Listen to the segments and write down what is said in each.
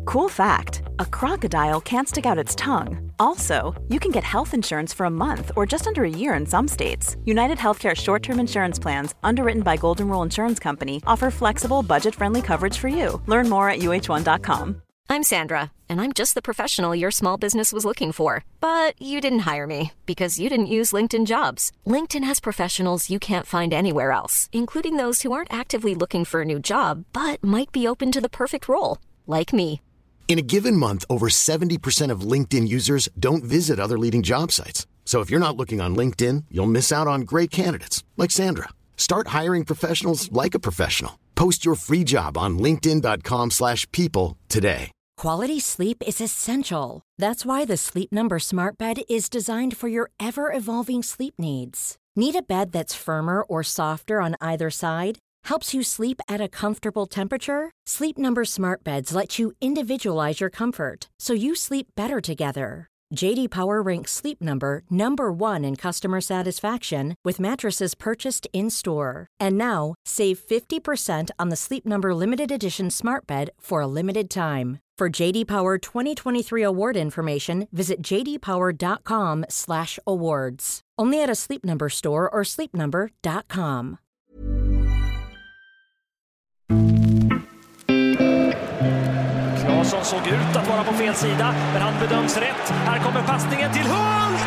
Cool fact, a crocodile can't stick out its tongue. Also, you can get health insurance for a month or just under a year in some states. United Healthcare short-term insurance plans, underwritten by Golden Rule Insurance Company, offer flexible, budget-friendly coverage for you. Learn more at uh1.com. I'm Sandra, and I'm just the professional your small business was looking for. But you didn't hire me because you didn't use LinkedIn Jobs. LinkedIn has professionals you can't find anywhere else, including those who aren't actively looking for a new job, but might be open to the perfect role, like me. In a given month, over 70% of LinkedIn users don't visit other leading job sites. So if you're not looking on LinkedIn, you'll miss out on great candidates like Sandra. Start hiring professionals like a professional. Post your free job on linkedin.com/people today. Quality sleep is essential. That's why the Sleep Number Smart Bed is designed for your ever-evolving sleep needs. Need a bed that's firmer or softer on either side? Helps you sleep at a comfortable temperature? Sleep Number Smart Beds let you individualize your comfort, so you sleep better together. JD Power ranks Sleep Number #1 in customer satisfaction with mattresses purchased in-store. And now, save 50% on the Sleep Number Limited Edition Smart Bed for a limited time. For JD Power 2023 award information, visit jdpower.com/awards. Only at a Sleep Number store or sleepnumber.com. Claesson såg ut att vara på fel sida, men han bedöms rätt. Här kommer passningen till Hult!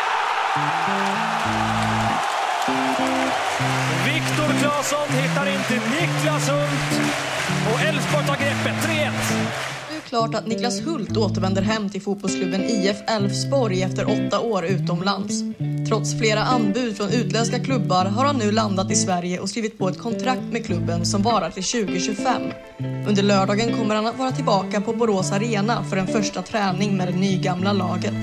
Viktor Claesson hittar inte Niklas Hult och Elfsborg tar greppet, 3-1. Det är klart att Niklas Hult återvänder hem till fotbollsklubben IF Elfsborg efter 8 år utomlands. Trots flera anbud från utländska klubbar har han nu landat i Sverige och skrivit på ett kontrakt med klubben som varar till 2025. Under lördagen kommer han att vara tillbaka på Borås Arena för en första träning med det nygamla laget.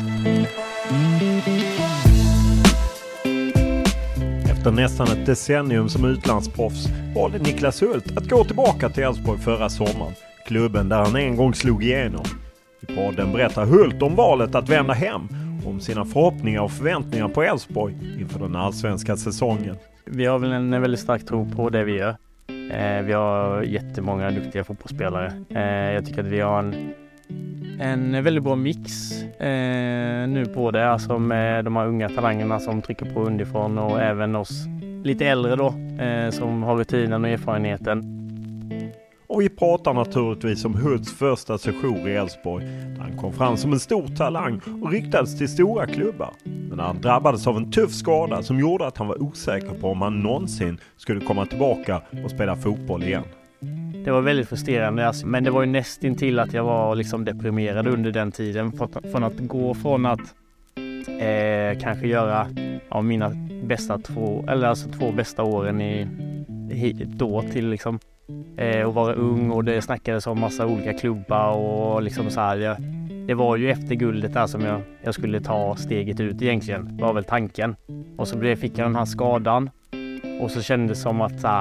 Efter nästan ett decennium som utlandsproffs valde Niklas Hult att gå tillbaka till Elfsborg förra sommaren. Klubben där han en gång slog igenom. I podden berättar Hult om valet att vända hem, om sina förhoppningar och förväntningar på Elfsborg inför den allsvenska säsongen. Vi har väl en väldigt stark tro på det vi gör. Vi har jättemånga duktiga fotbollsspelare. Jag tycker att vi har en väldigt bra mix nu på det. Alltså med de här unga talangerna som trycker på underifrån och även oss lite äldre då som har rutinen och erfarenheten. Och vi pratar naturligtvis om Hults första session i Elfsborg, där han kom fram som en stor talang och ryktades till stora klubbar. Men han drabbades av en tuff skada som gjorde att han var osäker på om han någonsin skulle komma tillbaka och spela fotboll igen. Det var väldigt frustrerande, alltså, men det var ju nästan till att jag var liksom deprimerad under den tiden. Från att gå från att kanske göra mina bästa två bästa åren då till liksom och vara ung, och det snackades om massa olika klubbar och liksom så här. Det var ju efter guldet där som jag skulle ta steget ut egentligen, var väl tanken. Och så fick jag den här skadan och så kändes det som att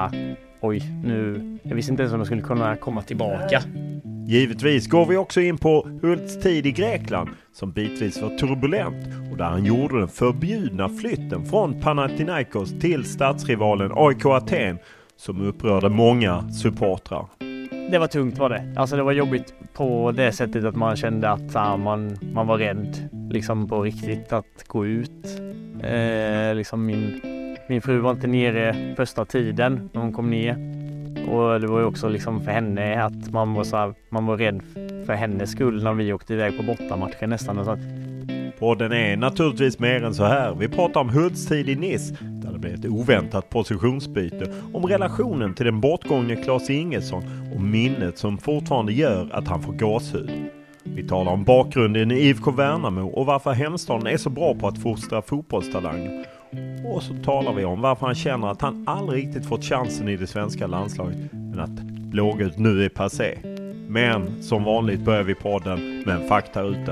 jag visste inte ens om jag skulle kunna komma tillbaka. Givetvis går vi också in på Hults tid i Grekland som bitvis var turbulent och där han gjorde den förbjudna flytten från Panathinaikos till stadsrivalen AIK Aten som upprörde många supportrar. Det var tungt var det. Alltså det var jobbigt på det sättet att man kände att man var rädd liksom på riktigt att gå ut. Liksom min fru var inte nere första tiden när hon kom ner. Och det var ju också liksom för henne att man var rädd för hennes skull när vi åkte iväg på bortamatchen nästan. Och så. Podden är naturligtvis mer än så här. Vi pratar om Hults tid i Nice, där det blev ett oväntat positionsbyte, om relationen till den bortgångne Claes Ingesson och minnet som fortfarande gör att han får gåshud. Vi talar om bakgrunden i IFK Värnamo och varför hemstaden är så bra på att fostra fotbollstalanger. Och så talar vi om varför han känner att han aldrig riktigt fått chansen i det svenska landslaget, men att blågult nu är passé. Men som vanligt börjar vi podden med en faktaruta.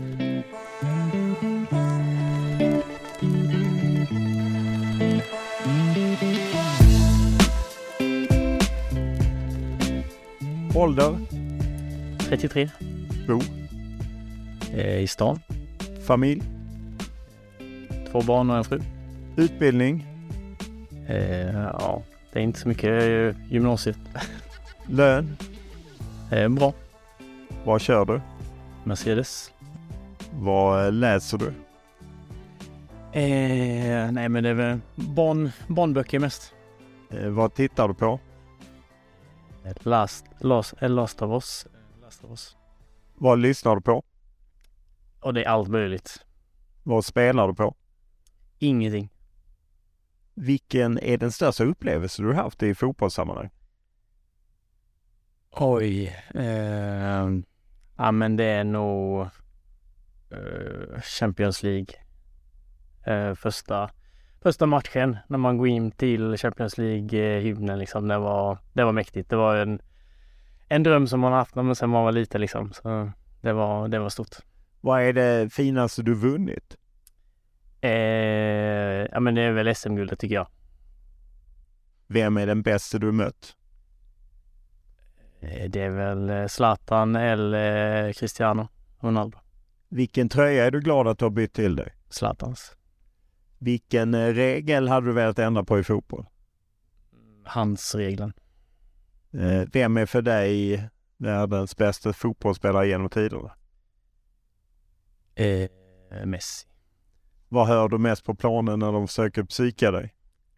Ålder? 33. Bo? I stan. Familj? 2 barn och en fru. Utbildning? Det är inte så mycket gymnasiet. Lön? Bra. Vad kör du? Mercedes. Vad läser du? Nej, men det är väl barnböcker mest. Vad tittar du på? Last of Us. Vad lyssnar du på? Och det är allt möjligt. Vad spelar du på? Ingenting. Vilken är den största upplevelse du har haft i fotbollssammanhang? Oj. Ja, men det är nog Champions League. Första matchen när man går in till Champions League-hymnen liksom, det var mäktigt. Det var en dröm som man haft när man sen var lite liksom. Så det var stort. Vad är det finaste du vunnit? Ja, men det är väl SM-guldet tycker jag. Vem är den bästa du mött? Det är väl Zlatan eller Cristiano Ronaldo. Vilken tröja är du glad att du har bytt till dig? Zlatans. Vilken regel hade du velat ändra på i fotboll? Handsregeln. Vem är för dig världens bästa fotbollsspelare genom tiderna? Messi. Vad hör du mest på planen när de försöker psyka dig?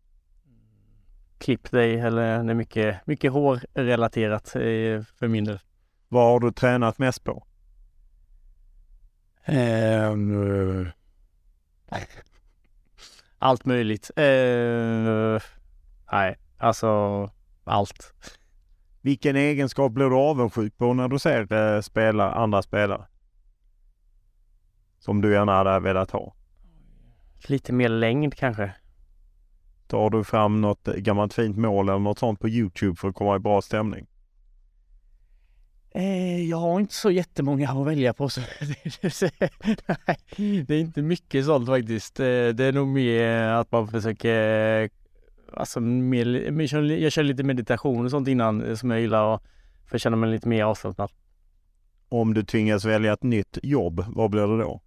Klipp dig, eller det är mycket hårrelaterat för min del. Vad har du tränat mest på? Allt möjligt. Nej, alltså allt. Vilken egenskap blir du avundsjuk på när du ser andra spelare? Som du gärna hade velat ha? Lite mer längd kanske. Tar du fram något gammalt fint mål eller något sånt på YouTube för att komma i bra stämning? Jag har inte så jättemånga att välja på. Så nej, det är inte mycket sånt faktiskt. Det är nog mer att man försöker... Alltså, jag kör lite meditation och sånt innan som jag gillar för att känna mig lite mer avslappnad. Om du tvingas välja ett nytt jobb, vad blir det då?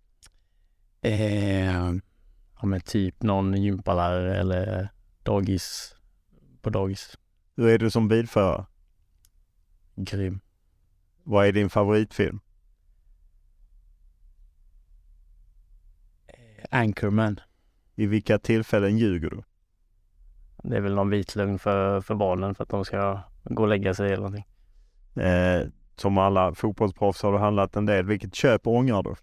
Ja, men typ någon gympalärare eller på dagis. Hur är du som bilförare? Grym. Vad är din favoritfilm? Anchorman. I vilka tillfällen ljuger du? Det är väl någon vit lögn för barnen för att de ska gå och lägga sig eller någonting. Som alla fotbollsproffs har du handlat en del. Vilket köp ångrar du?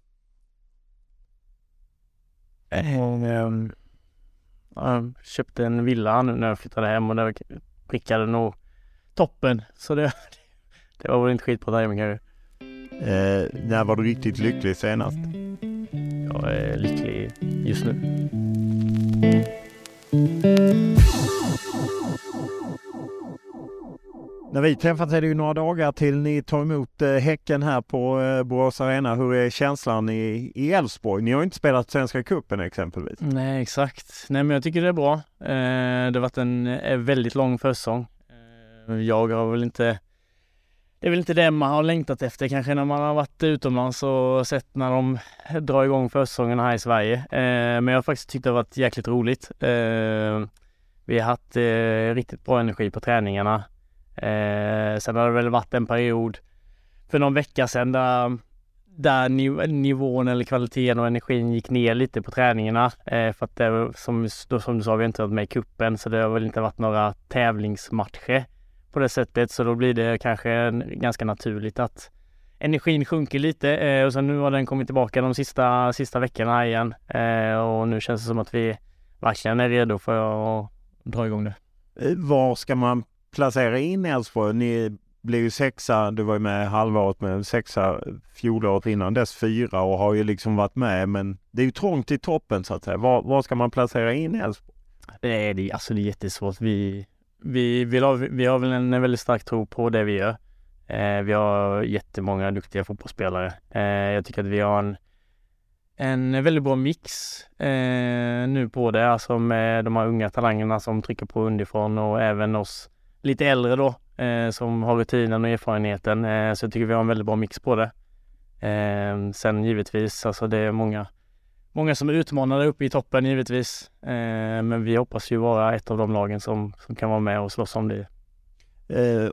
Jag köpte en villa nu när jag flyttade hem och där prickade nog toppen. Så det var väl inte skit på timing här. När var du riktigt lycklig senast? Jag är lycklig just nu. När vi träffas är det ju några dagar till ni tar emot Häcken här på Borås Arena. Hur är känslan i Elfsborg? Ni har inte spelat Svenska cupen exempelvis. Nej, exakt. Nej, men jag tycker det är bra. Det har varit en väldigt lång försäsong. Jag har väl inte... Det är väl inte det man har längtat efter kanske när man har varit utomlands och sett när de drar igång försäsongen här i Sverige. Men jag har faktiskt tyckt det har varit jäkligt roligt. Vi har haft riktigt bra energi på träningarna. Sen har det väl varit en period för någon vecka sedan där nivån eller kvaliteten och energin gick ner lite på träningarna. För att det, som du sa, vi har inte varit med i kuppen, så det har väl inte varit några tävlingsmatcher på det sättet, så då blir det kanske ganska naturligt att energin sjunker lite och sen nu har den kommit tillbaka de sista veckorna här igen och nu känns det som att vi verkligen är redo för att dra igång det. Var ska man placera in Elfsborg? Ni blev ju 6:a, du var ju med halvåret med 6:a fjolåret innan dess 4 och har ju liksom varit med, men det är ju trångt i toppen så att säga. Var ska man placera in Elfsborg? Det är jättesvårt. Vi har väl en väldigt stark tro på det vi gör. Vi har jättemånga duktiga fotbollsspelare. Jag tycker att vi har en väldigt bra mix nu på det. Alltså med de här unga talangerna som trycker på underifrån och även oss lite äldre då som har rutinen och erfarenheten. Så jag tycker vi har en väldigt bra mix på det. Sen givetvis, alltså det är många som är utmanade uppe i toppen givetvis. Men vi hoppas ju vara ett av de lagen som kan vara med och slåss om det.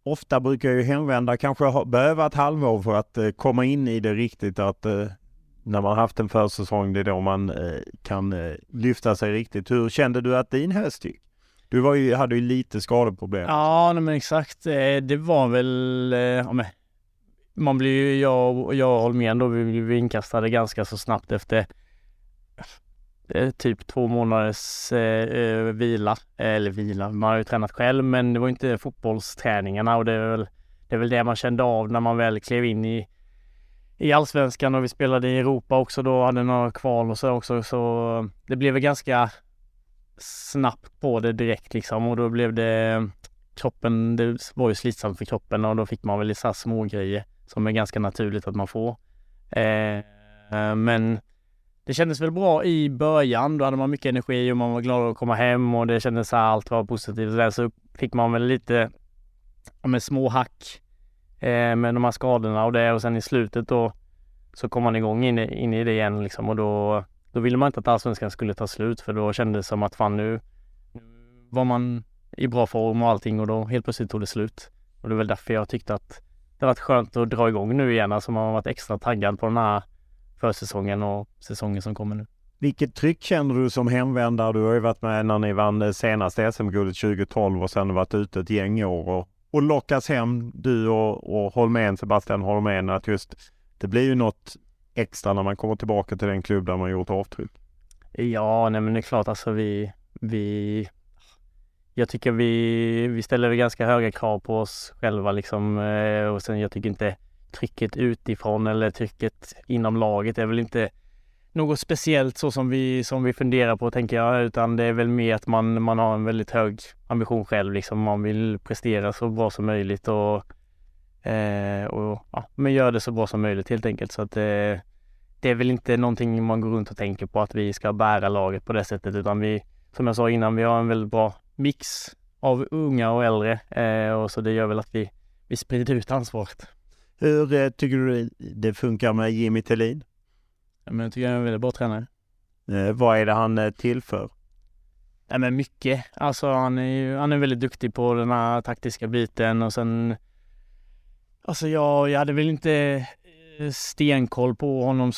ofta brukar ju hemvända kanske behöva ett halvår för att komma in i det riktigt, att när man haft en försäsong, det är då man kan lyfta sig riktigt. Hur kände du att din höst gick? Du hade ju lite skadeproblem. Ja, men exakt. Det var väl... man blir ju, jag och Holmén då, vi blev inkastade ganska så snabbt efter typ 2 månaders vila. Eller vila, man har ju tränat själv, men det var inte fotbollsträningarna, och det är väl det man kände av när man väl klev in i Allsvenskan, och vi spelade i Europa också då, hade några kval och så också, så det blev väl ganska snabbt på det direkt liksom, och då blev det kroppen, det var ju slitsamt för kroppen, och då fick man väl så här små grejer som är ganska naturligt att man får. Men det kändes väl bra i början, då hade man mycket energi och man var glad att komma hem, och det kändes så här, allt var positivt, där så fick man väl lite med små hack med de här skadorna och det, och sen i slutet då så kom man igång in i det igen liksom, och då ville man inte att Allsvenskan skulle ta slut, för då kändes det som att fan, nu var man i bra form och allting, och då helt plötsligt tog det slut. Och det är väl därför jag tyckte att det var skönt att dra igång nu igen, alltså man har varit extra taggad på den här försäsongen och säsongen som kommer nu. Vilket tryck känner du som hemvändare? Du har ju varit med när ni vann senaste SM-guldet 2012 och sen varit ute ett gäng år och lockas hem, du och Holmén, Sebastian Holmén, att just det blir ju något extra när man kommer tillbaka till den klubb där man gjort avtryck. Ja, nej, men det är klart, alltså jag tycker vi ställer ganska höga krav på oss själva liksom, och sen jag tycker inte trycket utifrån eller trycket inom laget är väl inte något speciellt så som vi funderar på, tänker jag, utan det är väl mer att man har en väldigt hög ambition själv liksom, man vill prestera så bra som möjligt och men gör det så bra som möjligt helt enkelt, så att det är väl inte någonting man går runt och tänker på att vi ska bära laget på det sättet, utan vi, som jag sa innan, vi har en väldigt bra mix av unga och äldre, och så det gör väl att vi sprider ut ansvaret. Hur tycker du det funkar med Jimmy Thelin? Men jag tycker han är en väldigt bra tränare. Vad är det han tillför? Nej, men mycket. Alltså han är väldigt duktig på den här taktiska biten, och sen alltså jag hade väl inte stenkoll på honom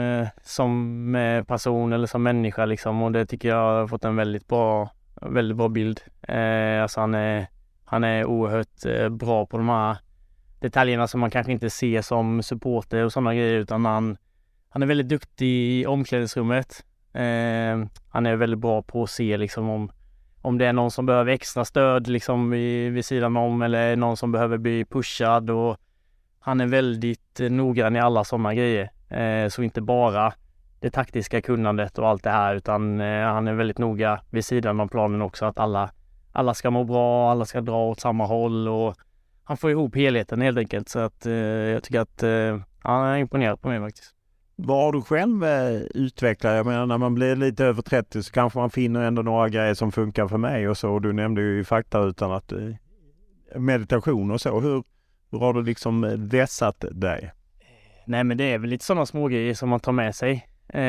som person eller som människa liksom, och det tycker jag har fått en väldigt bra bild. Alltså han är oerhört bra på de här detaljerna som man kanske inte ser som supporter och sådana grejer, utan han är väldigt duktig i omklädningsrummet. Han är väldigt bra på att se liksom om det är någon som behöver extra stöd liksom vid sidan om, eller någon som behöver bli pushad, och han är väldigt noggrann i alla sådana grejer. Så inte bara det taktiska kunnandet och allt det här, utan han är väldigt noga vid sidan av planen också, att alla ska må bra, alla ska dra åt samma håll, och han får ihop helheten helt enkelt, så att jag tycker att han är imponerad på mig faktiskt. Vad har du själv utvecklat? Jag menar, när man blir lite över 30 så kanske man finner ändå några grejer som funkar för mig och så. Du nämnde ju fakta utan att meditation och så. Hur har du liksom vässat dig? Nej, men det är väl lite sådana små grejer som man tar med sig.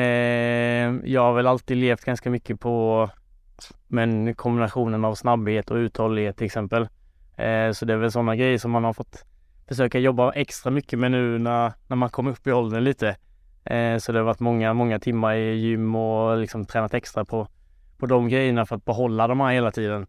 Jag har väl alltid levt ganska mycket på kombinationen av snabbhet och uthållighet till exempel. Så det är väl sådana grejer som man har fått försöka jobba extra mycket med nu när man kommer upp i åldern lite. Så det har varit många timmar i gym och liksom tränat extra på de grejerna för att behålla dem här hela tiden.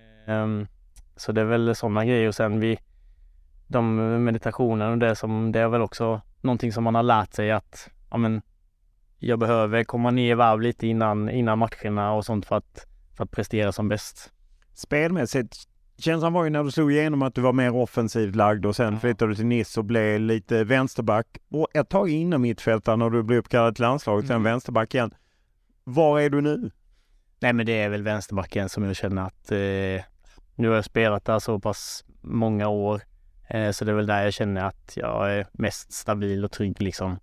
Så det är väl sådana grejer, och sen de meditationen och det är väl också någonting som man har lärt sig att jag behöver komma ner i varv lite innan matcherna och sånt för att prestera som bäst. Spelmässigt, känslan var ju när du slog igenom att du var mer offensivt lagd, och sen flyttade du till Nice och blev lite vänsterback. Och ett tag inom mittfältaren när du blev uppkallad till landslaget, sen vänsterback igen. Var är du nu? Nej, men det är väl vänsterbacken som jag känner att nu har jag spelat där så pass många år. Så det är väl där jag känner att jag är mest stabil och trygg liksom.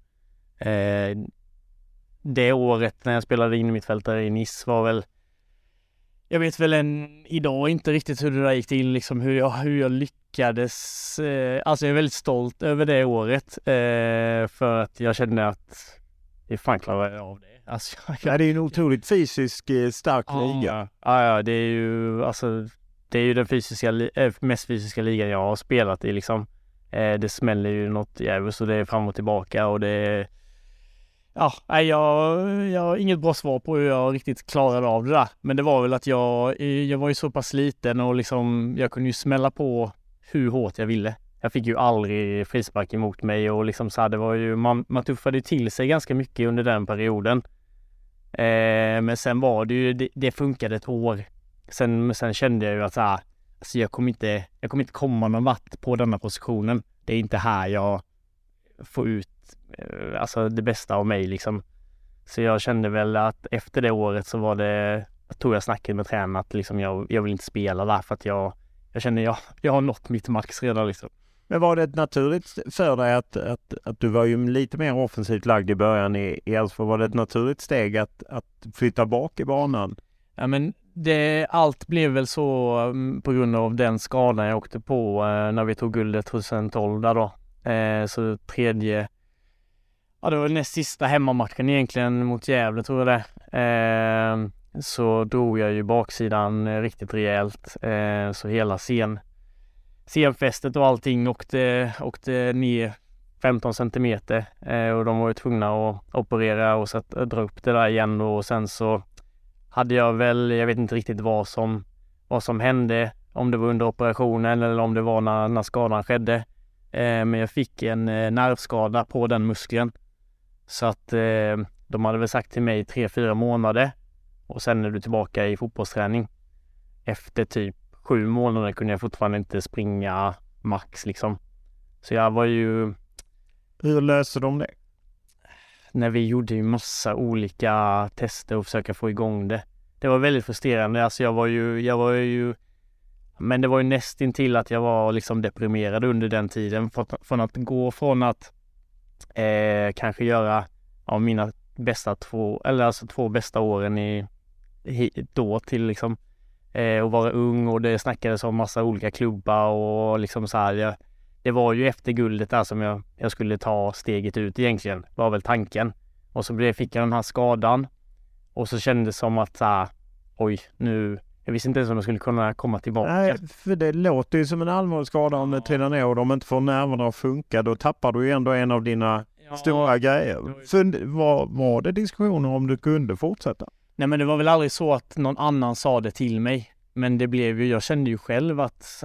Det året när jag spelade in mittfältare i Nice var väl, jag vet väl idag inte riktigt hur det där gick till liksom, hur jag lyckades. Alltså jag är väldigt stolt över det året, för att jag kände att det fan klarar jag av det. Alltså, det är ju en otroligt fysisk stark liga. Ja, det är ju alltså det är ju den mest fysiska ligan jag har spelat i liksom. Det smäller ju något jävligt, så det är fram och tillbaka och det är... Ja, jag har inget bra svar på hur jag riktigt klarade av det där. Men det var väl att jag var ju så pass liten och liksom jag kunde ju smälla på hur hårt jag ville. Jag fick ju aldrig frispark emot mig och liksom så här, det var ju, man tuffade till sig ganska mycket under den perioden. Men sen var det ju, det funkade ett år. Sen kände jag ju att så här, alltså jag kommer inte komma någon vart på denna positionen. Det är inte här jag får ut alltså det bästa av mig liksom. Så jag kände väl att efter det året så var det, tog jag snacket med tränaren att liksom jag vill inte spela där för att jag kände jag har nått mitt max redan liksom. Men var det naturligt för dig att du var ju lite mer offensivt lagd i början i Elfsborg? Var det ett naturligt steg att flytta bak i banan? Ja, men allt blev väl så på grund av den skadan jag åkte på när vi tog guldet 2012 där då. Så det var näst sista hemmamatchen egentligen mot Gävle tror jag det. Så drog jag ju baksidan riktigt rejält. Så hela scenfästet och allting åkte ner 15 centimeter. Och de var ju tvungna att operera och dra upp det där igen. Och sen så hade jag väl, jag vet inte riktigt vad som hände. Om det var under operationen eller om det var när skadan skedde. Men jag fick en nervskada på den muskeln. Så att de hade väl sagt till mig 3-4 månader. Och sen är du tillbaka i fotbollsträning. Efter typ 7 månader kunde jag fortfarande inte springa max liksom. Så jag var ju... Hur löste de det? När vi gjorde ju massa olika tester och försöka få igång det. Det var väldigt frustrerande. Alltså jag var ju... Men det var ju nästintill att jag var liksom deprimerad under den tiden. Från att gå från att kanske göra mina bästa två bästa åren då till liksom och vara ung, och det snackades om massa olika klubbar och liksom så här. Det var ju efter guldet där som jag skulle ta steget ut egentligen, var väl tanken. Och så fick jag den här skadan och så kändes det som att så här, oj, nu jag visste inte ens om jag skulle kunna komma tillbaka. Nej, för det låter ju som en allvarlig skada om det trillar ner och de inte får nerverna att funka. Då tappar du ju ändå en av dina stora grejer. Var det diskussioner om du kunde fortsätta? Nej, men det var väl aldrig så att någon annan sa det till mig. Men det blev ju, jag kände ju själv att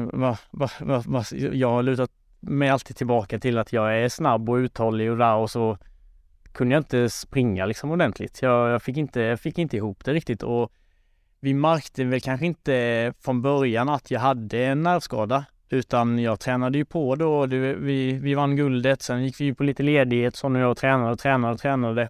jag har lutat mig alltid tillbaka till att jag är snabb och uthållig och där, och så kunde jag inte springa liksom ordentligt. Jag fick inte ihop det riktigt, och vi märkte väl kanske inte från början att jag hade en nervskada, utan jag tränade ju på då. Vi vann guldet, sen gick vi ju på lite ledighet, så nu jag tränade.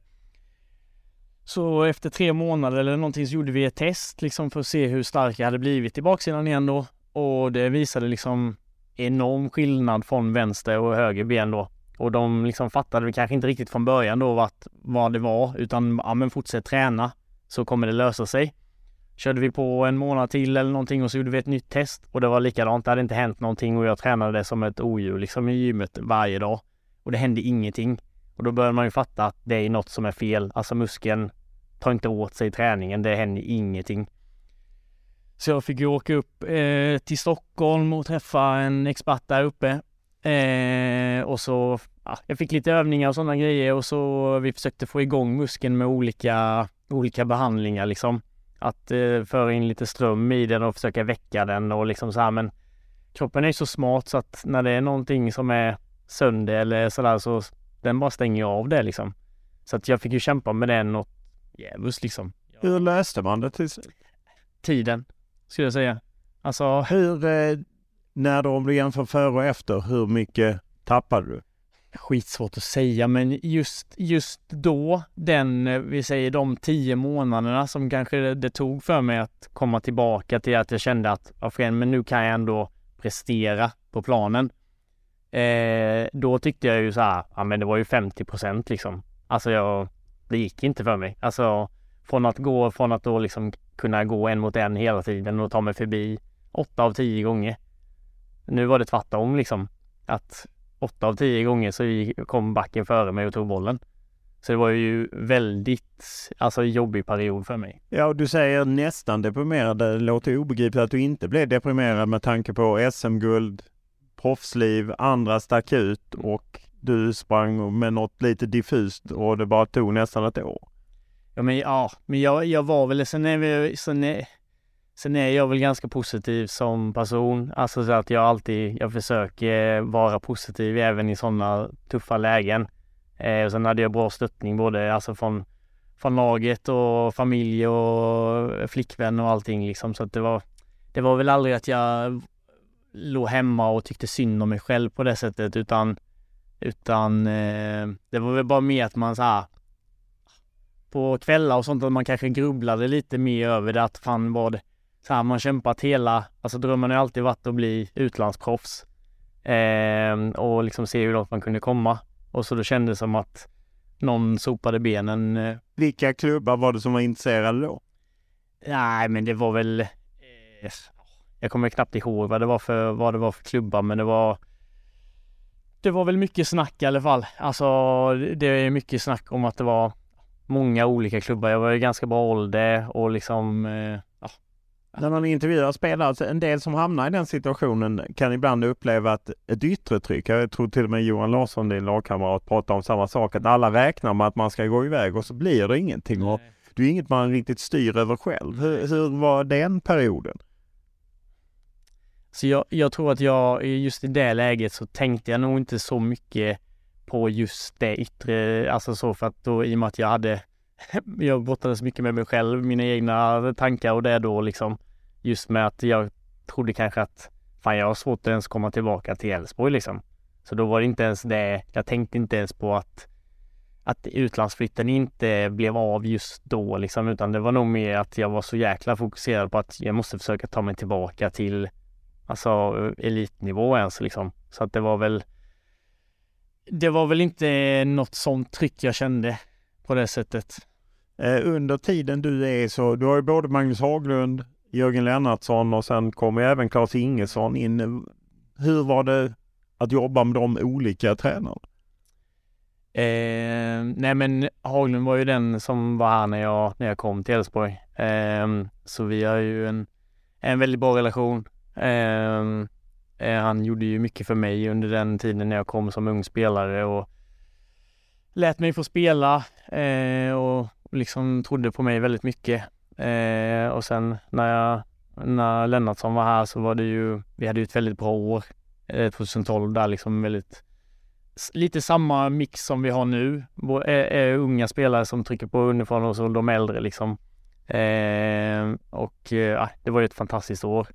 Så efter 3 månader eller någonting så gjorde vi ett test liksom för att se hur stark jag hade blivit i baksidan igen då. Och det visade liksom enorm skillnad från vänster och höger ben då. Och de liksom fattade kanske inte riktigt från början då vad det var, utan men fortsätt träna så kommer det lösa sig. Körde vi på en månad till eller någonting och så gjorde vi ett nytt test. Och det var likadant, det hade inte hänt någonting och jag tränade det som ett odjur liksom i gymmet varje dag. Och det hände ingenting. Och då börjar man ju fatta att det är något som är fel. Alltså muskeln tar inte åt sig i träningen, det händer ingenting. Så jag fick ju åka upp till Stockholm och träffa en expert där uppe. Och så, jag fick lite övningar och sådana grejer. Och så vi försökte få igång muskeln med olika behandlingar liksom. Att föra in lite ström i den och försöka väcka den och liksom så här. Men kroppen är så smart så att när det är någonting som är sönder eller sådär, så den bara stänger av det liksom. Så att jag fick ju kämpa med den och jävligt liksom. Hur löste man det till tiden, skulle jag säga. Alltså när då, om du jämför före och efter, hur mycket tappade du? Skitsvårt att säga, men just då, vi säger de 10 månaderna som kanske det tog för mig att komma tillbaka till att jag kände att men nu kan jag ändå prestera på planen. Då tyckte jag ju så här, men det var ju 50% liksom. Alltså det gick inte för mig. Alltså från att då liksom kunna gå 1 mot 1 hela tiden och ta mig förbi 8 av 10 gånger. Nu var det tvärtom liksom, att 8 av 10 gånger så kom backen före mig och tog bollen. Så det var ju väldigt jobbig period för mig. Ja, och du säger nästan deprimerad. Det låter obegripligt att du inte blev deprimerad med tanke på SM-guld, proffsliv, andra stack ut och du sprang med något lite diffust och det bara tog nästan ett år. Men jag var väl, sen är jag väl ganska positiv som person. Alltså så att jag försöker vara positiv även i sådana tuffa lägen. Och sen hade jag bra stöttning både från laget och familj och flickvän och allting liksom. Så att det var väl aldrig att jag låg hemma och tyckte synd om mig själv på det sättet, utan det var väl bara mer att man på kvällar och sånt att man kanske grubblade lite mer över det, att fan var det man kämpat drömmen har alltid varit att bli utlandsproffs och liksom se hur långt man kunde komma, och så då kändes det som att någon sopade benen. Vilka klubbar var det som var intresserade då? Nej, men det var väl jag kommer knappt ihåg vad det var för klubbar, men det var väl mycket snack i alla fall. Alltså det är mycket snack om att det var många olika klubbar. Jag var i ganska bra ålder och liksom När man intervjuar spelare, en del som hamnar i den situationen kan ibland uppleva att ett yttre tryck. Jag tror till och med Johan Larsson, din lagkamrat, pratar om samma sak. Att alla räknar med att man ska gå iväg och så blir det ingenting. Och det är inget man riktigt styr över själv. Hur var den perioden? Så jag tror att just i det läget så tänkte jag nog inte så mycket på just det yttre. För att då, i och med att jag brottades mycket med mig själv, mina egna tankar och det då liksom. Just med att jag trodde kanske att jag har svårt att ens komma tillbaka till Elfsborg liksom. Så då var det inte ens det. Jag tänkte inte ens på att utlandsflytten inte blev av just då liksom, utan det var nog mer att jag var så jäkla fokuserad på att jag måste försöka ta mig tillbaka till elitnivå ens liksom. Så att det var väl inte något sånt tryck jag kände på det sättet. Under tiden du har ju både Magnus Haglund, Jörgen Lennartsson och sen kommer även Claes Ingesson in. Hur var det att jobba med de olika tränarna? Nej, men Haglund var ju den som var här när jag kom till Elfsborg. Så vi har ju en väldigt bra relation. Han gjorde ju mycket för mig under den tiden när jag kom som ung spelare och lät mig få spela och liksom trodde på mig väldigt mycket. Och sen när Lennartsson var här så var det ju, vi hade ju ett väldigt bra år 2012 där liksom, lite samma mix som vi har nu. Unga spelare som trycker på underifrån och så de äldre liksom. Det var ju ett fantastiskt år.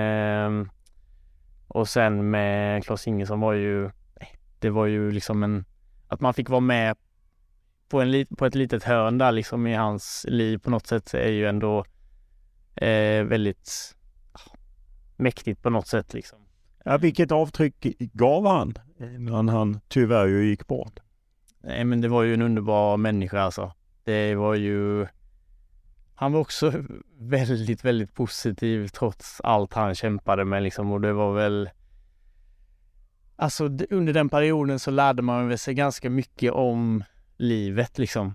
Och sen med Claes Ingesson det var ju liksom att man fick vara med på ett litet hörn där liksom i hans liv på något sätt är ju ändå väldigt mäktigt på något sätt liksom. Ja, vilket avtryck gav han när han tyvärr ju gick bort? Nej, men det var ju en underbar människa alltså. Det var ju, han var också väldigt, väldigt positiv trots allt han kämpade med liksom, och det var väl under den perioden så lärde man väl sig ganska mycket om livet liksom.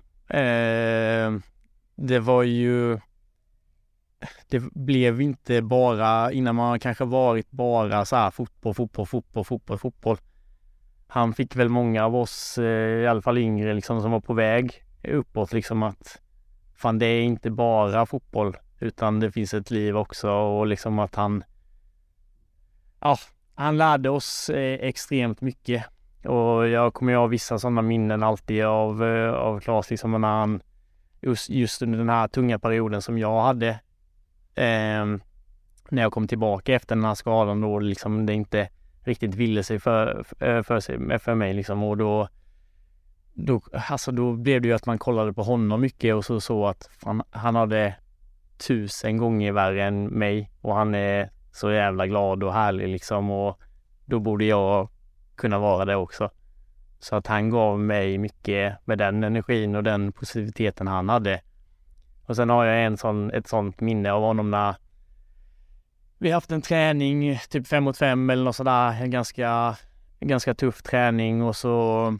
Det blev inte bara, innan man kanske varit bara så här fotboll. Han fick väl många av oss, i alla fall yngre liksom, som var på väg uppåt liksom, att fan, det är inte bara fotboll utan det finns ett liv också, och liksom att han lärde oss extremt mycket. Och jag kommer ju ha vissa sådana minnen alltid av Claes liksom, när han just under den här tunga perioden som jag hade när jag kom tillbaka efter den här skadan då liksom det inte riktigt ville sig för mig liksom, och då blev det ju att man kollade på honom mycket och så att han hade 1000 gånger värre än mig och han är så jävla glad och härlig liksom, och då borde jag kunna vara det också. Så att han gav mig mycket med den energin och den positiviteten han hade. Och sen har jag ett sånt minne av honom när vi haft en träning typ 5 mot 5 eller något sådär, en ganska tuff träning, och så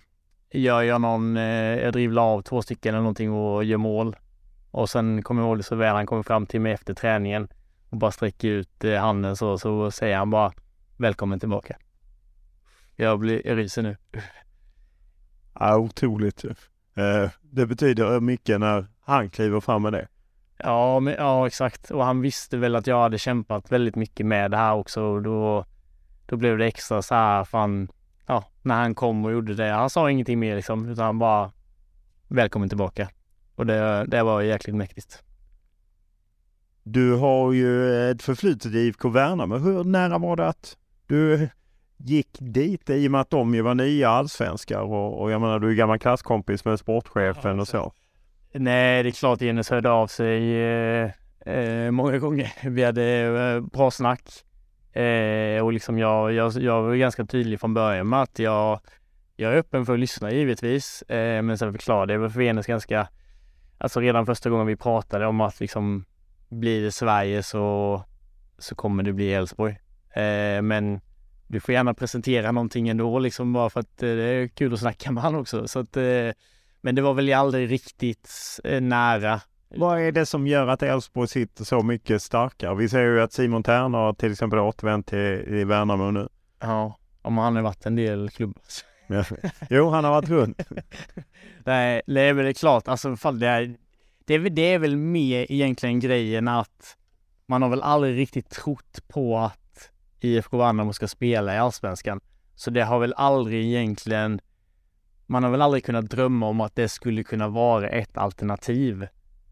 gör jag jag dribblar av 2 stycken eller någonting och gör mål. Och sen kommer jag ihåg det så väl, han kommer fram till mig efter träningen och bara sträcker ut handen så säger han bara välkommen tillbaka. Jag ryser nu. Ja, otroligt. Det betyder mycket när han kliver fram med det. Ja, exakt. Och han visste väl att jag hade kämpat väldigt mycket med det här också. Och då blev det extra så här, fan, ja, när han kom och gjorde det. Han sa ingenting mer liksom, utan han bara välkommen tillbaka. Och det var jäkligt mäktigt. Du har ju ett förflutet i IFK Värnamo. Hur nära var det att du gick dit i och med att de ju var nya allsvenskar och jag menar, du är gammal klasskompis med sportchefen och så. Nej, det är klart Jennes hörde av sig många gånger. Vi hade bra snack. Och liksom jag var ganska tydlig från början med att jag är öppen för att lyssna givetvis. Men sen förklarade jag för Jennes ganska, alltså redan första gången vi pratade om att liksom blir det Sverige så kommer det bli Elfsborg. Men du får gärna presentera någonting ändå liksom, bara för att det är kul att snacka med han också. Så att, men det var väl aldrig riktigt nära. Vad är det som gör att Elfsborg sitter så mycket starkare? Vi ser ju att Simon Thern har till exempel återvänt till Värnamo nu. Ja, om han har varit en del klubbar. Jo, han har varit runt. Nej, det är väl klart. Alltså, det är väl mer egentligen grejen att man har väl aldrig riktigt trott på att IFK Värnamo ska spela i Allsvenskan. Så det har väl aldrig egentligen, man har väl aldrig kunnat drömma om att det skulle kunna vara ett alternativ.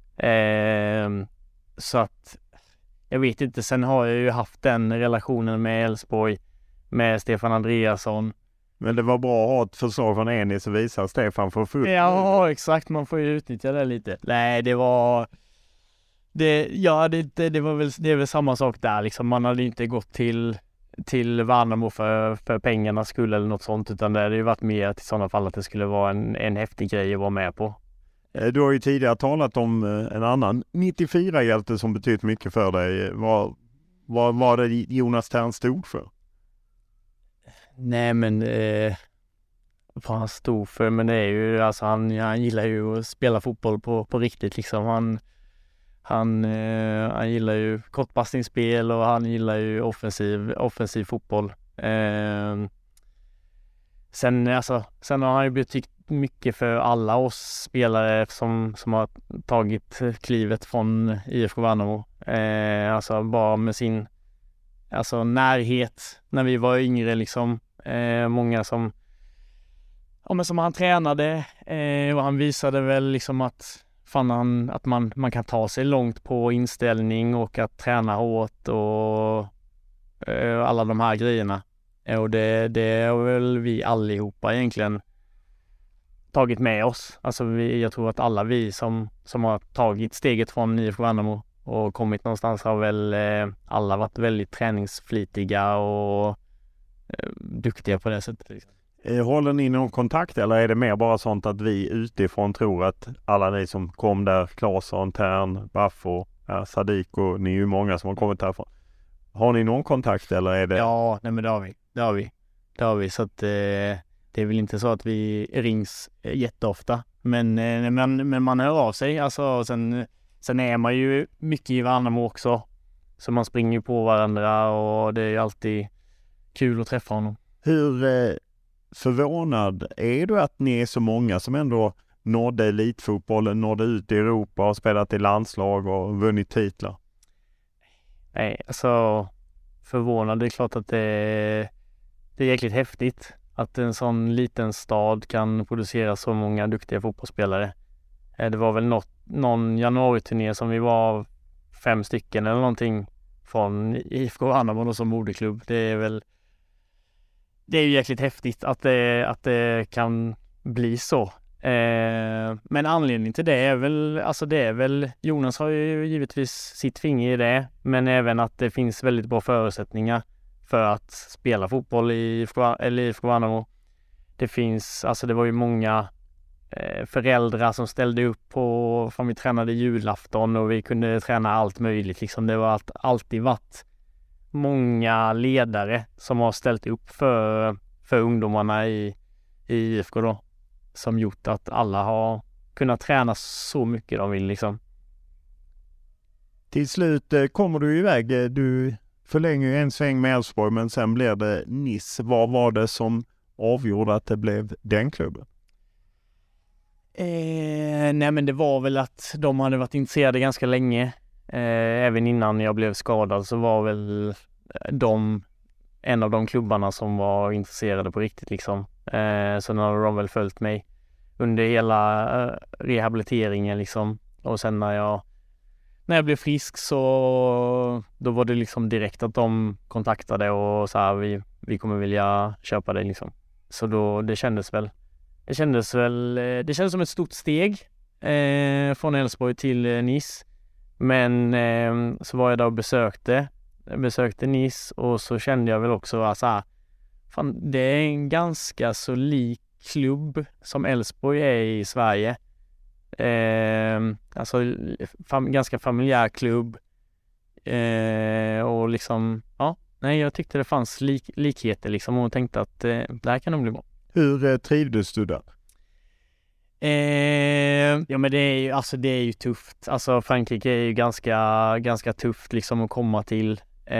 Så att jag vet inte, sen har jag ju haft den relationen med Elfsborg, med Stefan Andreasson. Men det var bra att ha ett förslag från Enis och visa Stefan för fullt. Ja, exakt, man får ju utnyttja det lite. Nej, det är väl samma sak där liksom. Man hade inte gått till Värnamo för pengarnas skull eller något sånt, utan det hade ju varit mer till sådana fall att det skulle vara en häftig grej att vara med på. Du har ju tidigare talat om en annan 94-hjälte som betytt mycket för dig. Vad var det Jonas Thern stod för? Nej, men vad han stod för, men det är ju alltså han gillar ju att spela fotboll på riktigt liksom. Han gillar ju kortpassningsspel och han gillar ju offensiv fotboll. Sen har han ju betytt mycket för alla oss spelare som har tagit klivet från IFK Värnamo. Alltså bara med sin närhet när vi var yngre liksom. Många som han tränade och han visade väl liksom att man kan ta sig långt på inställning och att träna hårt och alla de här grejerna. Och det är väl vi allihopa egentligen tagit med oss. Alltså jag tror att alla vi som har tagit steget från IFK Värnamo och kommit någonstans har väl alla varit väldigt träningsflitiga och duktiga på det sättet liksom. Håller ni någon kontakt eller är det mer bara sånt att vi utifrån tror att alla ni som kom där, Claesson, Thern, Baffo, Sadiq, ni är ju många som har kommit härifrån. Har ni någon kontakt eller är det? Ja, nej men det har vi. Så att det är väl inte så att vi rings jätteofta. Men man hör av sig. Alltså, sen är man ju mycket i Värnamo också. Så man springer på varandra och det är alltid kul att träffa honom. Hur förvånad är du att ni är så många som ändå nådde elitfotbollen, nådde ut i Europa och spelat i landslag och vunnit titlar? Nej, alltså förvånad. Det är klart att det är jäkligt häftigt att en sån liten stad kan producera så många duktiga fotbollsspelare. Det var väl någon januariturné som vi var 5 stycken eller någonting från IFK Värnamo som moderklubb. Det är ju jäkligt häftigt att det kan bli så. Men anledningen till det är väl Jonas har ju givetvis sitt finger i det, men även att det finns väldigt bra förutsättningar för att spela fotboll i IFK Värnamo. Det var ju många föräldrar som ställde upp på, för vi tränade julafton och vi kunde träna allt möjligt liksom. Det var alltid varit många ledare som har ställt upp för ungdomarna i IFK då. som gjort att alla har kunnat träna så mycket de vill liksom. Till slut kommer du iväg. Du förlänger ju en sväng med Elfsborg, men sen blev det Nice. Vad var det som avgjorde att det blev den klubben? Nej, men det var väl att de hade varit intresserade ganska länge. Även innan jag blev skadad så var väl en av de klubbarna som var intresserade på riktigt liksom. Så när hade de väl följt mig under hela rehabiliteringen liksom. Och sen när jag blev frisk så då var det liksom direkt att de kontaktade och så här, vi kommer vilja köpa dig liksom. Så då det kändes som ett stort steg från Elfsborg till Nice. Men så var jag där och besökte Nice och så kände jag väl också att fan, det är en ganska så lik klubb som Elfsborg är i Sverige. Alltså ganska familjär klubb och liksom jag tyckte det fanns likheter liksom och tänkte att där kan de bli bra. Hur trivdes du där? Ja, men det är ju tufft. Alltså Frankrike är ju ganska tufft liksom att komma till.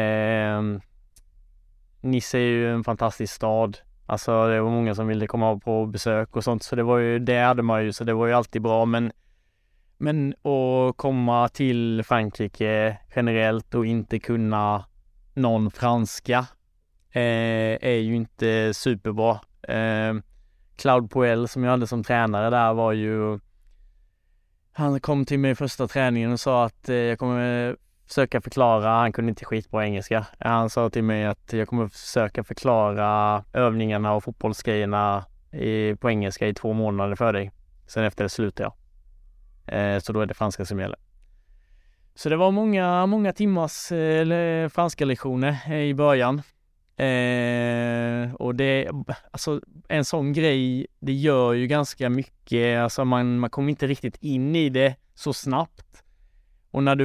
Nice är ju en fantastisk stad. Alltså det var många som ville komma på besök och sånt, så det hade man ju, så det var ju alltid bra, men att komma till Frankrike generellt och inte kunna någon franska är ju inte superbra. Claude Puel som jag hade som tränare där han kom till mig första träningen och sa att jag kommer försöka förklara, han kunde inte skitbra engelska. Han sa till mig att jag kommer försöka förklara övningarna och fotbollsgrejerna på engelska i 2 månader för dig. Sen efter det slutar jag. Så då är det franska som gäller. Så det var många timmars franska lektioner i början. Och det, alltså en sån grej, det gör ju ganska mycket. Alltså man kommer inte riktigt in i det så snabbt. Och när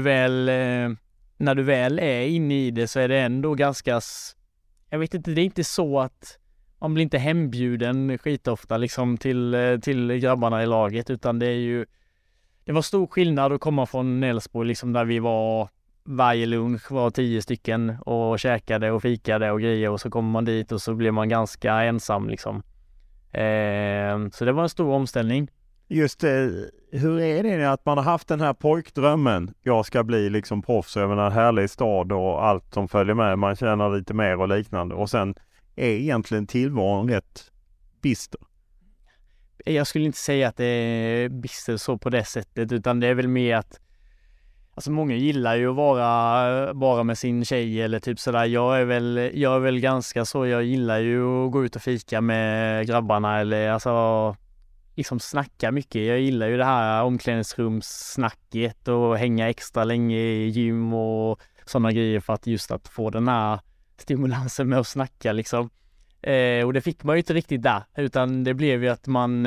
du väl är inne i det så är det ändå ganska, jag vet inte, det är inte så att man blir inte hembjuden skitofta liksom till grabbarna i laget, utan det var stor skillnad att komma från Elfsborg liksom, där vi var varje lunch var 10 stycken och käkade och fikade och grejer, och så kommer man dit och så blir man ganska ensam liksom. Så det var en stor omställning. Just hur är det att man har haft den här pojkdrömmen, jag ska bli liksom proffs över en härlig stad och allt som följer med, man tjänar lite mer och liknande, och sen är egentligen tillvaron rätt bister? Jag skulle inte säga att det är bister så på det sättet, utan det är väl mer att alltså många gillar ju att vara bara med sin tjej eller typ sådär. Jag är väl ganska så, jag gillar ju att gå ut och fika med grabbarna eller alltså liksom snacka mycket. Jag gillar ju det här omklädningsrumssnacket och hänga extra länge i gym och sådana grejer för att just att få den här stimulansen med att snacka liksom. Och det fick man ju inte riktigt där, utan det blev ju att man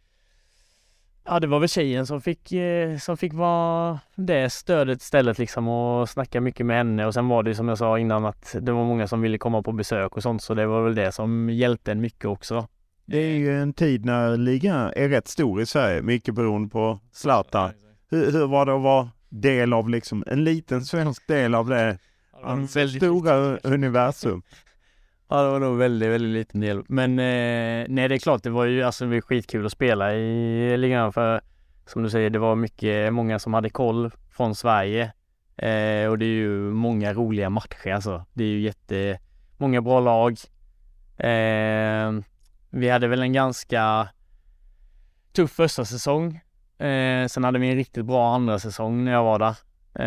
det var väl tjejen som fick vara det stödet istället liksom, och snacka mycket med henne. Och sen var det som jag sa innan att det var många som ville komma på besök och sånt, så det var väl det som hjälpte en mycket också. Det är ju en tid när ligan är rätt stor i Sverige, mycket beroende på Zlatan. Hur var det att vara del av liksom en liten svensk del av det stora universum? Ja, det var nog väldigt, väldigt liten del. Men nej, det är klart, det var ju skitkul att spela i ligan, för som du säger, det var många som hade koll från Sverige. Och det är ju många roliga matcher alltså. Det är ju jättemånga bra lag. Vi hade väl en ganska tuff första säsong. Sen hade vi en riktigt bra andra säsong när jag var där.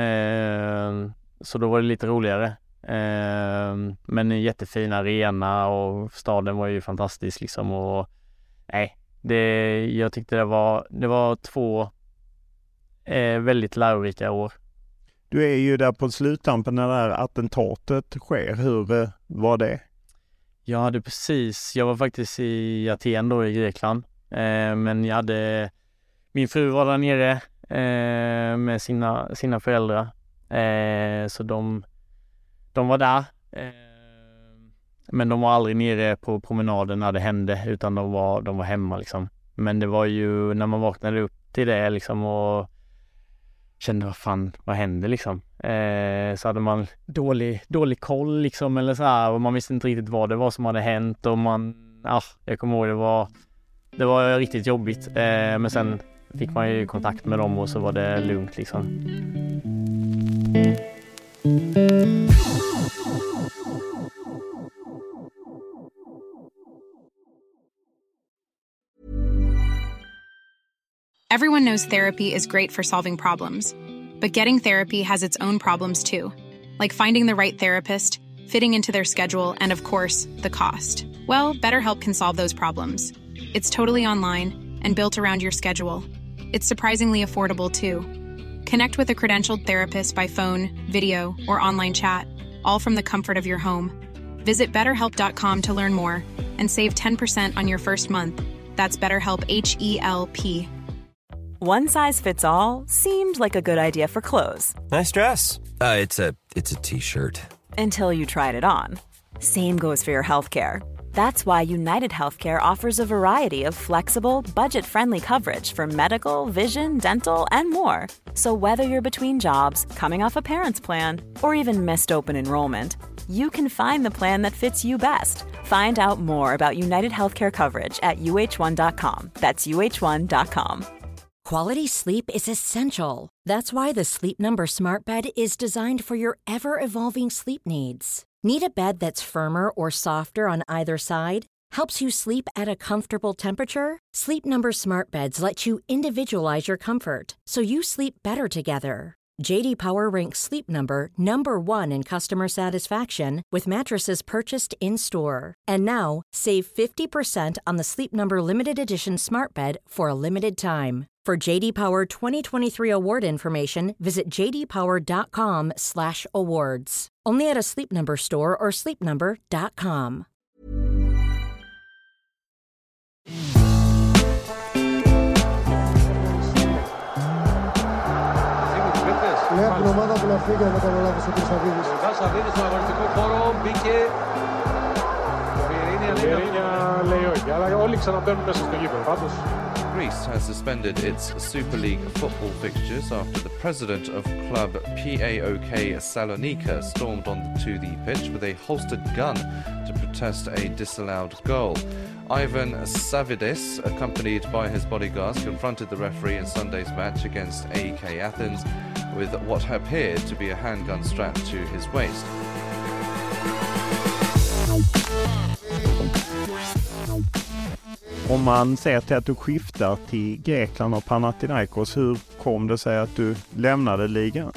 Så då var det lite roligare. Men en jättefin arena och staden var ju fantastisk liksom, och jag tyckte det var 2 väldigt lärorika år. Du är ju där på sluttampen när det här attentatet sker. Hur var det? Jag var faktiskt i Aten då i Grekland, men min fru var där nere med sina föräldrar, så de var där, men de var aldrig nere på promenaden när det hände, utan de var hemma liksom. Men det var ju när man vaknade upp till det liksom och kände vad händer liksom. Så hade man dålig koll liksom eller så här, och man visste inte riktigt vad det var som hade hänt och jag kommer ihåg det var riktigt jobbigt. Men sen fick man ju kontakt med dem och så var det lugnt liksom. Everyone knows therapy is great for solving problems, but getting therapy has its own problems too, like finding the right therapist, fitting into their schedule, and of course, the cost. Well, BetterHelp can solve those problems. It's totally online and built around your schedule. It's surprisingly affordable too. Connect with a credentialed therapist by phone, video, or online chat, all from the comfort of your home. Visit BetterHelp.com to learn more and save 10% on your first month. That's BetterHelp, H-E-L-P. One size fits all seemed like a good idea for clothes. Nice dress. It's a t-shirt. Until you tried it on. Same goes for your healthcare. That's why United Healthcare offers a variety of flexible, budget-friendly coverage for medical, vision, dental, and more. So whether you're between jobs, coming off a parent's plan, or even missed open enrollment, you can find the plan that fits you best. Find out more about United Healthcare coverage at uh1.com. That's uh1.com. Quality sleep is essential. That's why the Sleep Number Smart Bed is designed for your ever-evolving sleep needs. Need a bed that's firmer or softer on either side? Helps you sleep at a comfortable temperature? Sleep Number Smart Beds let you individualize your comfort, so you sleep better together. J.D. Power ranks Sleep Number #1 in customer satisfaction with mattresses purchased in-store. And now, save 50% on the Sleep Number Limited Edition Smart Bed for a limited time. For JD Power 2023 award information, visit jdpower.com/awards. Only at a Sleep Number store or sleepnumber.com. Λέει την ομάδα που να φύγει αν δεν κάνω λάθος ο Χρυσαβίδης. Ο Χρυσαβίδης στον αγωνιστικό χώρο μπήκε. Ο Βιερίνια λέει όχι, αλλά όλοι ξαναμπαίνουν μέσα στο γήπεδο. Πάντως. Greece has suspended its Super League football fixtures after the president of club PAOK Salonika stormed onto the pitch with a holstered gun to protest a disallowed goal. Ivan Savidis, accompanied by his bodyguards, confronted the referee in Sunday's match against AEK Athens with what appeared to be a handgun strapped to his waist. Om man ser till att du skiftar till Grekland och Panathinaikos, hur kom det sig att du lämnade ligan?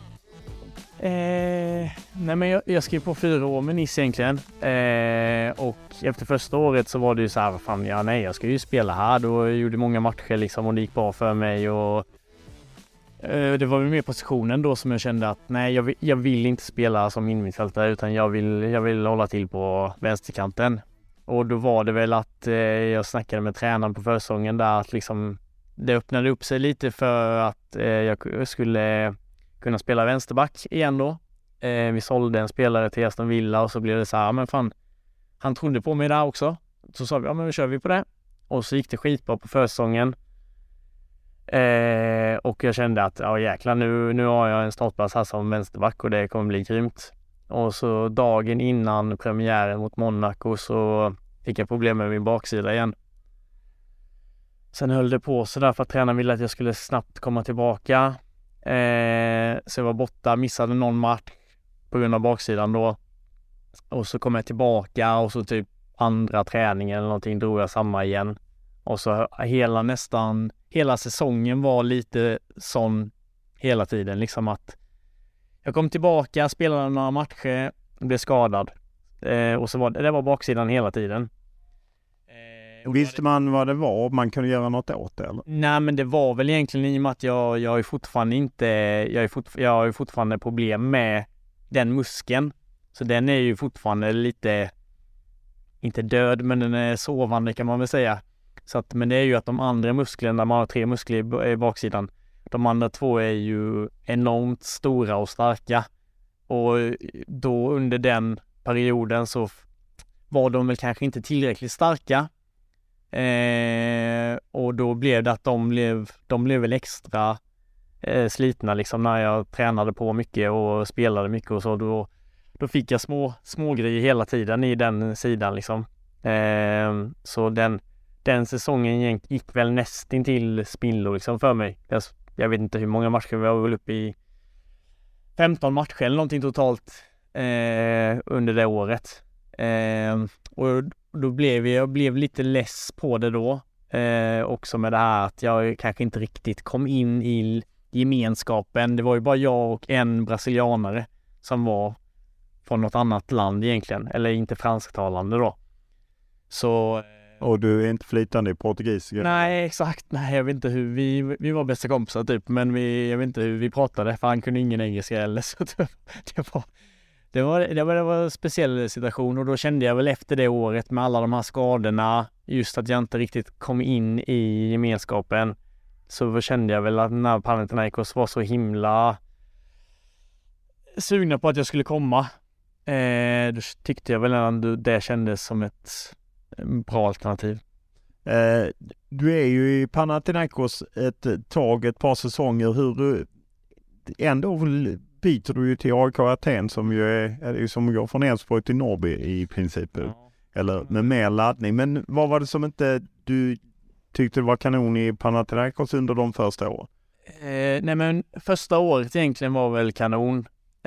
Nej, men jag skrev på 4 år med Nice egentligen. Och efter första året så var det ju så här, jag ska ju spela här. Då gjorde många matcher liksom och det gick bra för mig. Och det var ju mer positionen då som jag kände att nej, jag vill inte spela som innermittfältare utan jag vill hålla till på vänsterkanten. Och då var det väl att jag snackade med tränaren på försäsongen där att liksom det öppnade upp sig lite för att jag skulle kunna spela vänsterback igen då. Vi sålde en spelare till Aston Villa och så blev det så här, men fan, han trodde på mig där också. Så sa vi, men då kör vi på det. Och så gick det skitbra på försäsongen. Och jag kände att, jäklar, nu har jag en startplats här som vänsterback och det kommer bli grymt. Och så dagen innan premiären mot Monaco så fick jag problem med min baksida igen. Sen höll det på så där för att tränaren ville att jag skulle snabbt komma tillbaka. Så jag var borta, missade någon match på grund av baksidan då. Och så kom jag tillbaka och så typ andra träningen eller någonting drog jag samma igen. Och så hela säsongen var lite sån hela tiden. Liksom att jag kom tillbaka, spelade några matcher, blev skadad. Och så det var baksidan hela tiden. Visste man vad det var? Man kunde göra något åt det? Eller? Nej, men det var väl egentligen i och med att jag har ju fortfarande problem med den muskeln. Så den är ju fortfarande lite, inte död, men den är sovande kan man väl säga. Så att, men det är ju att de andra musklerna, man har 3 muskler i baksidan. De andra 2 är ju enormt stora och starka. Och då under den perioden så var de väl kanske inte tillräckligt starka. Och då blev det att de blev väl extra slitna liksom när jag tränade på mycket och spelade mycket och så. Då fick jag små grejer hela tiden i den sidan liksom. Så den säsongen gick väl nästan till spillo liksom för mig. Jag vet inte hur många matcher, vi var väl uppe i 15 matcher eller någonting totalt under det året. Och då blev jag lite less på det då. Också med det här att jag kanske inte riktigt kom in i gemenskapen. Det var ju bara jag och en brasilianare som var från något annat land egentligen. Eller inte fransktalande då. Så... Och du är inte flytande i portugisiska? Nej, exakt. Nej, jag vet inte hur vi var bästa kompisar typ. Men jag vet inte hur vi pratade. För han kunde ingen engelska heller. Så det var en speciell situation. Och då kände jag väl efter det året med alla de här skadorna. Just att jag inte riktigt kom in i gemenskapen. Så kände jag väl att när Panathinaikos var så himla sugna på att jag skulle komma. Då tyckte jag väl att det kändes som ett bra alternativ. Du är ju i Panathinaikos ett par säsonger. Hur ändå byter du ju till AIK Aten som ju är som går från Elfsborg till Norrby i princip. Ja. Eller med mer laddning. Men vad var det som inte du tyckte det var kanon i Panathinaikos under de första åren? Nej men första året egentligen var väl kanon.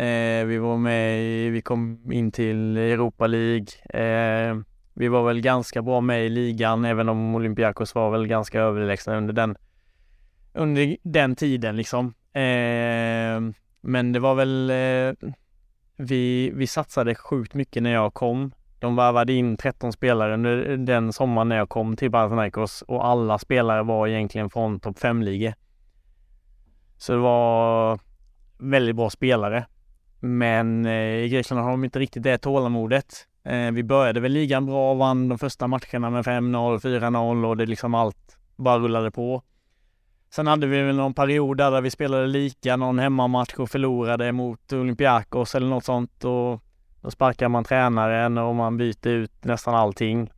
Vi kom in till Europa League. Vi var väl ganska bra med i ligan, även om Olympiakos var väl ganska överlägsna under den tiden liksom. Men det var väl vi satsade sjukt mycket när jag kom. De varvade in 13 spelare under den sommaren när jag kom till Panathinaikos och alla spelare var egentligen från topp 5-ligor. Så det var väldigt bra spelare. Men i Grekland har de inte riktigt det tålamodet. Vi började väl ligan bra och vann de första matcherna med 5-0, 4-0 och det liksom allt bara rullade på. Sen hade vi väl någon period där vi spelade lika någon hemmamatch och förlorade mot Olympiakos eller något sånt och då sparkar man tränaren och man byter ut nästan allting.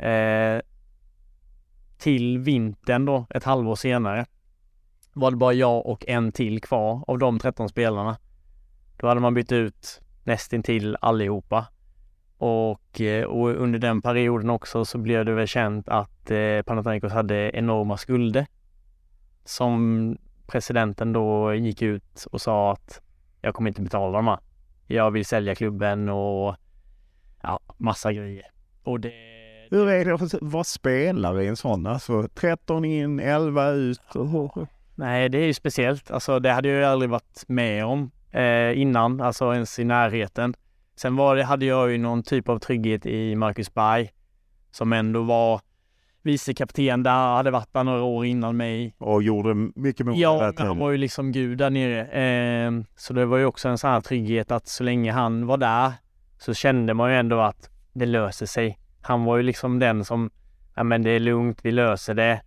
Till vintern då, ett halvår senare, var det bara jag och en till kvar av de 13 spelarna. Då hade man bytt ut nästintill allihopa. Och under den perioden också så blev det väl känt att Panathinaikos hade enorma skulder. Som presidenten då gick ut och sa att jag kommer inte betala dem här. Jag vill sälja klubben och ja, massa grejer. Och hur är det att vara spelare i en sån? Alltså 13 in, 11 ut? Nej, det är ju speciellt. Alltså det hade jag ju aldrig varit med om innan, alltså ens i närheten. Sen hade jag ju någon typ av trygghet i Marcus Berg som ändå var vicekapten där, hade varit där några år innan mig. Och gjorde mycket mer. Ja, han var ju liksom gud där nere. Så det var ju också en sån här trygghet att så länge han var där så kände man ju ändå att det löser sig. Han var ju liksom den som, ja men det är lugnt, vi löser det.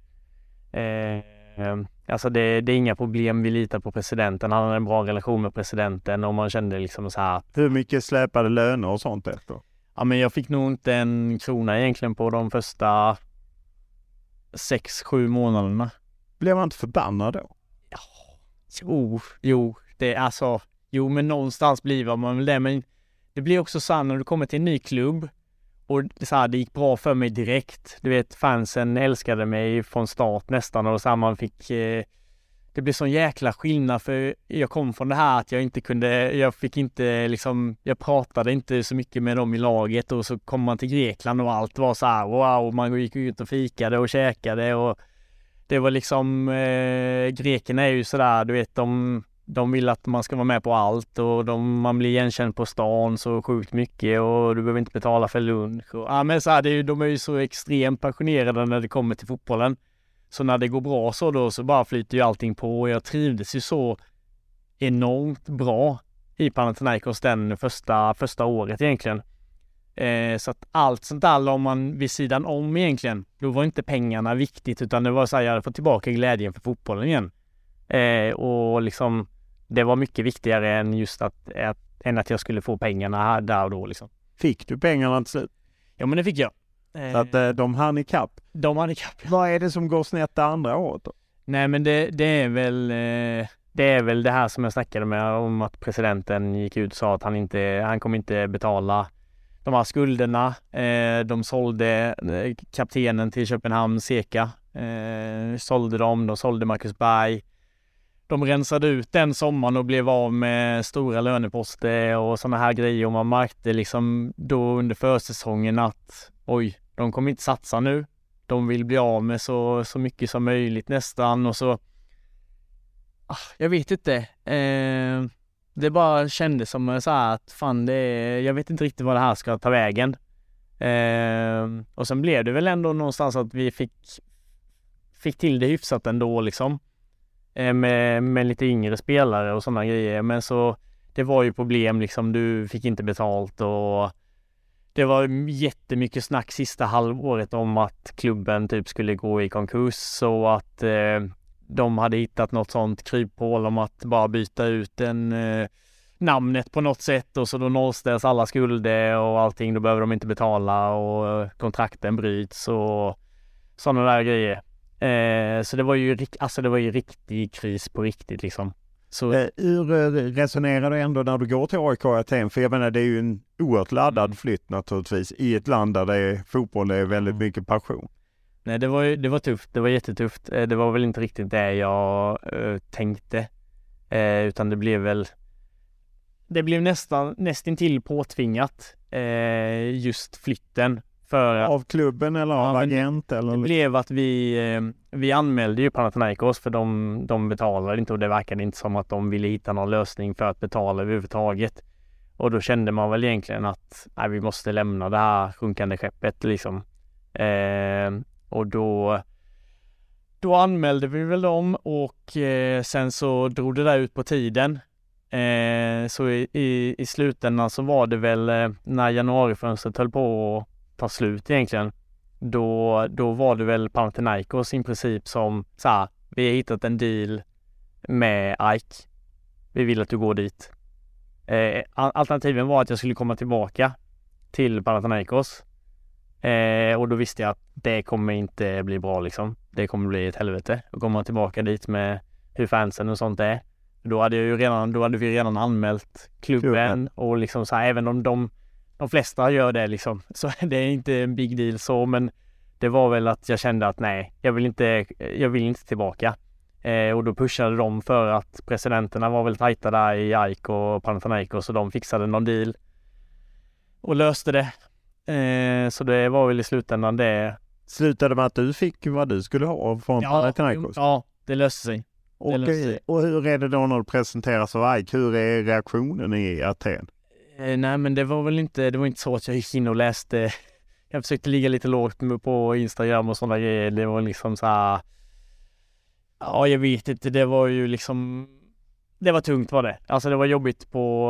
Alltså det är inga problem, vi litar på presidenten. Han hade en bra relation med presidenten och man kände liksom så här. Hur mycket släpade löner och sånt efter? Ja men jag fick nog inte en krona egentligen på de första 6-7 månaderna. Blev man inte förbannad då? Jo, men någonstans blir man väl det. Men det blir också så när du kommer till en ny klubb och det gick bra för mig direkt. Du vet, fansen älskade mig från start nästan och så här, man fick... Det blev sån jäkla skillnad för jag kom från det här att jag pratade inte så mycket med dem i laget och så kom man till Grekland och allt var så här wow, man gick ut och fikade och käkade och det var liksom grekerna är ju sådär, du vet, de vill att man ska vara med på allt och man blir igenkänd på stan så sjukt mycket och du behöver inte betala för lunch och men så här, de är ju så extremt passionerade när det kommer till fotbollen. Så när det går bra så bara flyter ju allting på och jag trivdes ju så enormt bra i Panathinaikos den första året egentligen. Så att allt sånt där la man vid sidan om egentligen. Då var inte pengarna viktigt utan det var så här, jag hade fått tillbaka glädjen för fotbollen igen. Och liksom det var mycket viktigare än just att jag skulle få pengarna här, där och då liksom. Fick du pengarna till slut? Ja men det fick jag. Så att de hann ikapp. De hann ikapp. Vad är det som går snett det andra året då? Nej, men det är väl det här som jag snackade med om, att presidenten gick ut och sa att han kommer inte betala de här skulderna. De sålde kaptenen till Köpenhamn, Seka. De sålde Marcus Berg. De rensade ut den sommaren och blev av med stora löneposter och sådana här grejer. Och man märkte liksom då under försäsongen att de kommer inte satsa nu. De vill bli av med så mycket som möjligt nästan. Och så, jag vet inte. Det bara kändes som så här att jag vet inte riktigt vad det här ska ta vägen. Och sen blev det väl ändå någonstans att vi fick till det hyfsat ändå liksom. Med lite yngre spelare och sådana grejer. Men så det var ju problem liksom. Du fick inte betalt och det var jättemycket snack sista halvåret om att klubben typ skulle gå i konkurs och att de hade hittat något sånt kryphål om att bara byta ut namnet på något sätt och så då nollställs alla skulder och allting. Då behöver de inte betala och kontrakten bryts och sådana där grejer. Så det var ju riktig kris på riktigt liksom. Så hur resonerar du ändå när du går till AIK Aten? För jag menar, det är ju en oerhört laddad flytt naturligtvis i ett land där fotboll är väldigt mycket passion. Nej, det var tufft. Det var jättetufft. Det var väl inte riktigt det jag tänkte. Utan det blev nästintill påtvingat just flytten. Av klubben eller av agent? Eller? Det blev att vi anmälde ju Panathinaikos för de betalade inte och det verkade inte som att de ville hitta någon lösning för att betala överhuvudtaget. Och då kände man väl egentligen att vi måste lämna det här sjunkande skeppet liksom. Och då anmälde vi väl dem och sen så drog det där ut på tiden. Så i slutändan så var det väl när januarifönstret höll på att ta slut egentligen. Då var det väl Panathinaikos i princip som sa, vi har hittat en deal med Ike. Vi vill att du går dit. Alternativen var att jag skulle komma tillbaka till Panathinaikos. Och då visste jag att det kommer inte bli bra liksom. Det kommer bli ett helvete att komma tillbaka dit med hur fansen och sånt är. Då hade vi redan anmält klubben och liksom så här, även om de flesta gör det liksom, så det är inte en big deal så, men det var väl att jag kände att nej, jag vill inte tillbaka. Och då pushade de för att presidenterna var väl tajta där i Ike och Panathinaikos, så de fixade någon deal och löste det. Så det var väl i slutändan det. Slutade med att du fick vad du skulle ha från Panathinaikos? Ja, det löste sig. Och hur är det då när du presenteras av Ike? Hur är reaktionen i Aten? Nej, men det var inte så att jag gick in och läste. Jag försökte ligga lite lågt på Instagram och sådana grejer. Det var liksom så här, ja, jag vet inte, det var ju liksom, det var tungt var det. Alltså det var jobbigt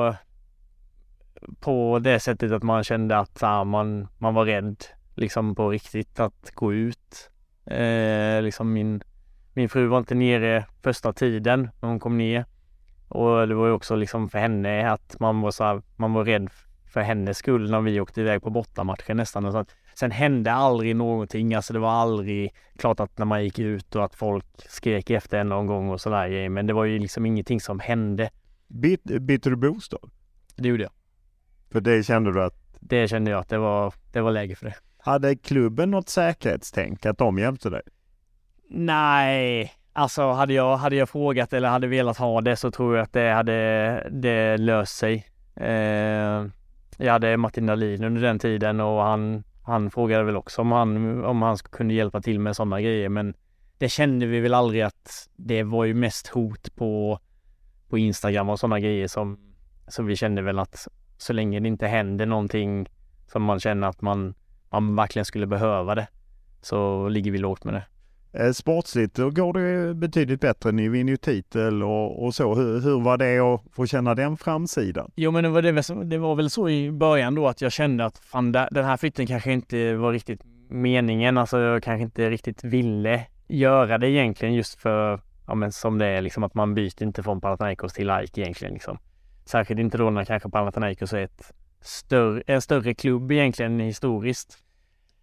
på det sättet att man kände att man var rädd liksom på riktigt att gå ut. Liksom min fru var inte nere första tiden när hon kom ner. Och det var ju också liksom för henne att man var rädd för hennes skull när vi åkte iväg på bortamatchen nästan. Och så att, sen hände aldrig någonting. Alltså det var aldrig klart att när man gick ut och att folk skrek efter en någon gång och sådär. Men det var ju liksom ingenting som hände. Bytte du bostad? Det gjorde jag. För det kände du att? Det kände jag att det var läge för det. Hade klubben något säkerhetstänk att de hjälpte dig? Nej, alltså hade jag frågat eller hade velat ha det så tror jag att det löst sig. Jag hade Martin Dahlin under den tiden och han frågade väl också om han kunde hjälpa till med sådana grejer, men det kände vi väl aldrig, att det var ju mest hot på Instagram och sådana grejer så vi kände väl att så länge det inte händer någonting som man känner att man verkligen skulle behöva det, så ligger vi lågt med det. Sportsligt, då går det betydligt bättre. Ni vinner ju titel och så. Hur var det att få känna den framsidan? Jo, men det var väl så i början då att jag kände att den här flytten kanske inte var riktigt meningen. Alltså jag kanske inte riktigt ville göra det egentligen, just för som det är liksom, att man byter inte från Panathinaikos till Ike egentligen liksom. Särskilt inte då när kanske Panathinaikos är en större klubb egentligen historiskt.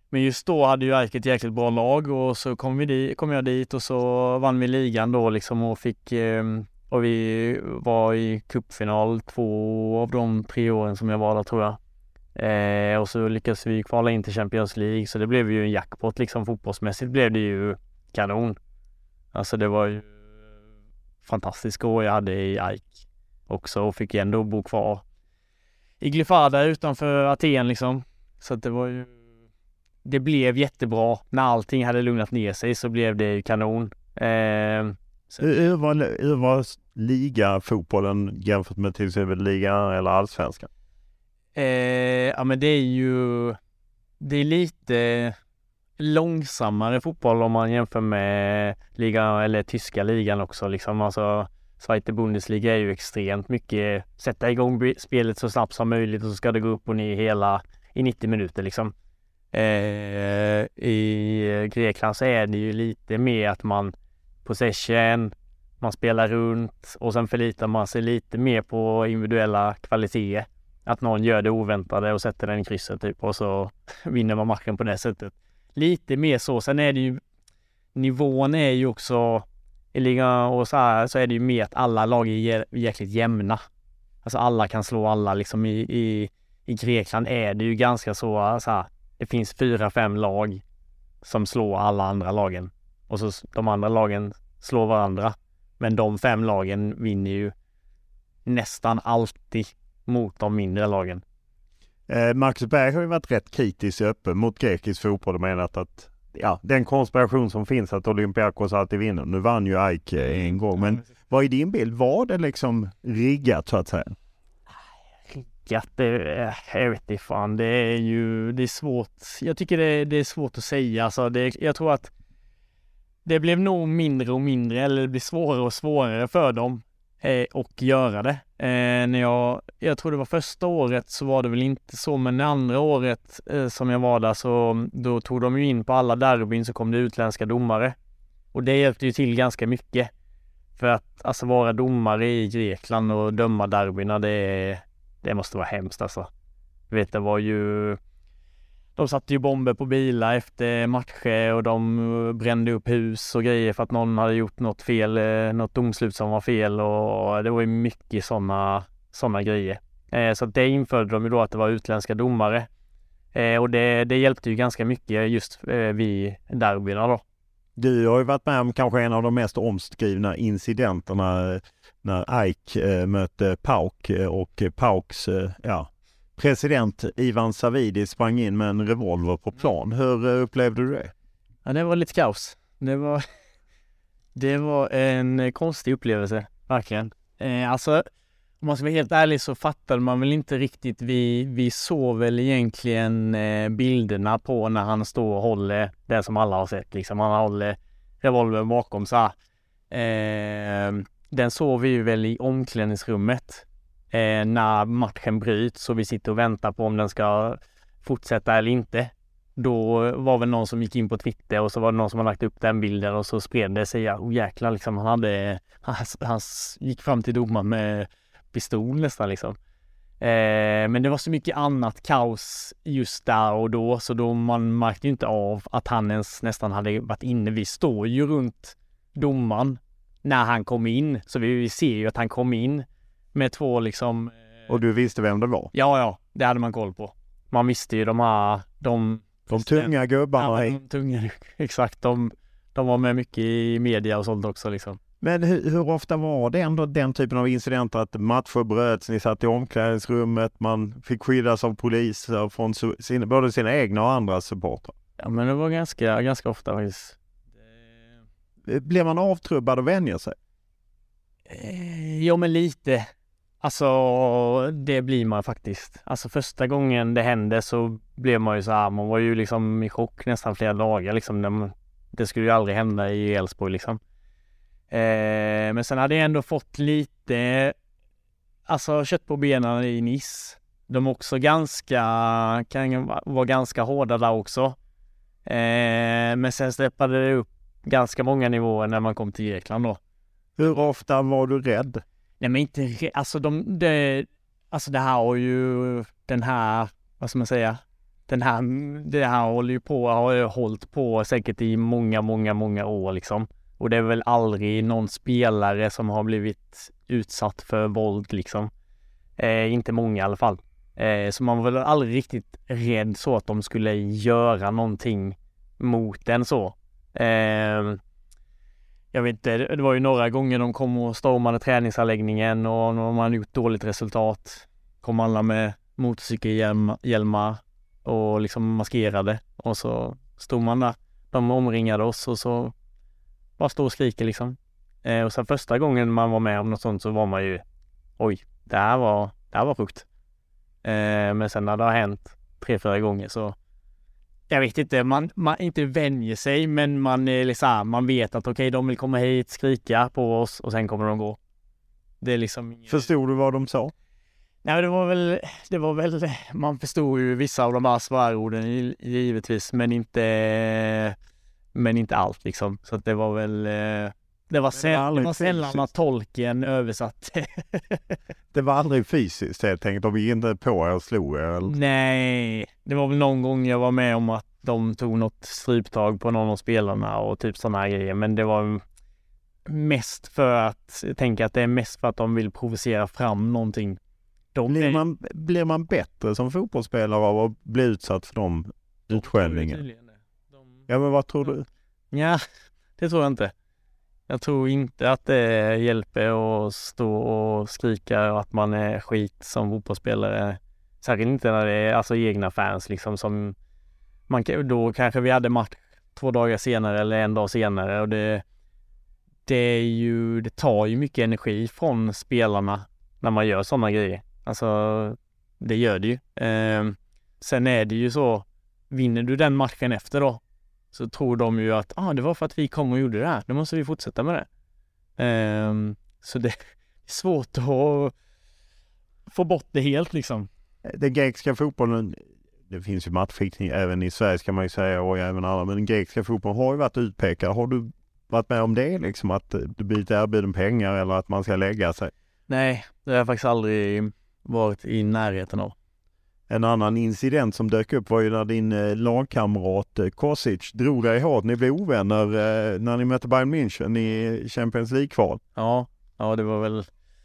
Men just då hade ju AIK ett jäkligt bra lag och så kom jag dit och så vann vi ligan då liksom och vi var i cupfinal 2 av de 3 åren som jag var där, tror jag. Och så lyckades vi kvala in till Champions League, så det blev ju en jackpot liksom. Fotbollsmässigt blev det ju kanon. Alltså det var ju fantastiska år jag hade i AIK också, och fick ändå bo kvar i Glyfada utanför Aten liksom. Så att det blev jättebra. När allting hade lugnat ner sig så blev det ju kanon. Hur var liga-fotbollen jämfört med till exempel liga eller allsvenskan? Ja, men det är lite långsammare fotboll om man jämför med liga eller tyska ligan också liksom. Alltså Zweite Bundesliga är ju extremt mycket sätta igång spelet så snabbt som möjligt och så ska det gå upp och ner i 90 minuter liksom. I Grekland så är det ju lite mer att man possession, man spelar runt och sen förlitar man sig lite mer på individuella kvaliteter. Att någon gör det oväntade och sätter den i krysset typ, och så vinner man matchen på det sättet. Lite mer så. Sen är det ju, nivån är ju också i ligan och så här, så är det ju mer att alla lag är jäkligt jämna. Alltså alla kan slå alla liksom. I Grekland är det ju ganska så här, det finns 4-5 lag som slår alla andra lagen. Och så de andra lagen slår varandra. Men de 5 lagen vinner ju nästan alltid mot de mindre lagen. Marcus Berg har ju varit rätt kritisk öppen mot grekisk fotboll och menat att den konspiration som finns att Olympiakos alltid vinner. Nu vann ju AIK en gång, men vad är din bild? Var det liksom riggat så att säga? Riggat, jag vet inte fan. Det är svårt. Jag tycker det är svårt att säga. Alltså jag tror att det blev nog mindre och mindre, eller det blir svårare och svårare för dem och göra det. När jag tror det var första året så var det väl inte så, men det andra året som jag var där så då tog de ju in på alla derbyn, så kom det utländska domare. Och det hjälpte ju till ganska mycket. För att alltså vara domare i Grekland och döma derbyna, det måste vara hemskt alltså. Vet, det var ju... De satte ju bomber på bilar efter matcher och de brände upp hus och grejer för att någon hade gjort något fel, något domslut som var fel, och det var ju mycket såna grejer. Så det införde de ju då att det var utländska domare. Och det hjälpte ju ganska mycket just vid derbyna då. Du har ju varit med om kanske en av de mest omskrivna incidenterna när AIK mötte PAOK och PAOKs president Ivan Savidis sprang in med en revolver på plan. Hur upplevde du det? Ja, det var lite kaos. Det var en konstig upplevelse, verkligen. Alltså, om man ska vara helt ärlig så fattade man väl inte riktigt. Vi såg väl egentligen bilderna på när han står och håller det som alla har sett. Liksom. Han håller revolver bakom så här. Den såg vi ju väl i omklädningsrummet. När matchen bryts så vi sitter och väntar på om den ska fortsätta eller inte. Då var väl någon som gick in på Twitter och så var det någon som hade lagt upp den bilden och så spred det sig. Jäklar liksom, han gick fram till domaren med pistol nästan liksom. Men det var så mycket annat kaos just där och då, så då man märkte ju inte av att han ens nästan hade varit inne. Vi står ju runt domaren när han kom in, så vi ser ju att han kom in med 2 liksom. Och du visste vem det var? Ja, det hade man koll på. Man visste ju de tunga gubbarna. Ja, de tunga, exakt. De var med mycket i media och sånt också liksom. Men hur ofta var det ändå den typen av incidenter att matcher bröts, ni satt i omklädningsrummet, man fick skyddas av polis från både sina egna och andra supportrar? Ja, men det var ganska ofta faktiskt. Blev man avtrubbad och vänjer sig? Ja, men lite. Alltså, det blir man faktiskt. Alltså första gången det hände så blev man ju så här, man var ju liksom i chock nästan flera dagar liksom. Det skulle ju aldrig hända i Elfsborg liksom. Men sen hade jag ändå fått lite kött på benen i Nice. De också kan vara ganska hårda där också. Men sen steppade det upp ganska många nivåer när man kom till Grekland då. Hur ofta var du rädd? Nej, men inte, det här har ju den här, vad ska man säga, det här har ju hållit på säkert i många år liksom. Och det är väl aldrig någon spelare som har blivit utsatt för våld liksom. Inte många i alla fall. Så man var väl aldrig riktigt rädd så att de skulle göra någonting mot den så. Jag vet inte, det var ju några gånger de kom och stormade träningsanläggningen och när man gjort dåligt resultat kom alla med motorcykelhjälmar och liksom maskerade och så stod man där. De omringade oss och så bara stod och skriker liksom. Och sen första gången man var med om något sånt så var man ju oj, det här var sjukt. Men sen när det har hänt 3-4 gånger så jag vet inte, man inte vänjer sig men man är liksom, man vet att okej, de vill komma hit, skrika på oss och sen kommer de gå. Det är liksom Förstod du vad de sa? Nej, det var väl man förstod ju vissa av de här svärorden givetvis men inte allt liksom. Så att det var väl det var sällan att tolken översatt. Det var aldrig fysiskt helt enkelt. De gick inte på er och slog er? Eller? Nej, det var väl någon gång jag var med om att de tog något stryptag på någon av spelarna och typ sådana här grejer. Men det var mest för att, jag tänker att det är mest för att de vill provocera fram någonting. Blir man bättre som fotbollsspelare av att bli utsatt för de utskällningarna? Ja, men vad tror du? Ja, det tror jag inte. Jag tror inte att det hjälper att stå och skrika och att man är skit som fotbollsspelare. Särskilt inte när det är alltså egna fans liksom som då kanske vi hade match 2 dagar senare eller 1 dag senare och det tar ju mycket energi från spelarna när man gör sådana grejer. Alltså det gör det ju. Sen är det ju så, vinner du den matchen efter då så tror de ju att det var för att vi kom och gjorde det här. Nu måste vi fortsätta med det. Så det är svårt att få bort det helt liksom. Den grekiska fotbollen, det finns ju matchfixning även i Sverige ska man ju säga och även alla, men den grekiska fotbollen har ju varit utpekad. Har du varit med om det liksom, att du blir erbjuden pengar eller att man ska lägga sig? Nej, det har jag faktiskt aldrig varit i närheten av. En annan incident som dök upp var ju när din lagkamrat Kosic drog dig hårt. Ni blev ovänner när ni mötte Bayern München i Champions League-kval. Ja, det var väl...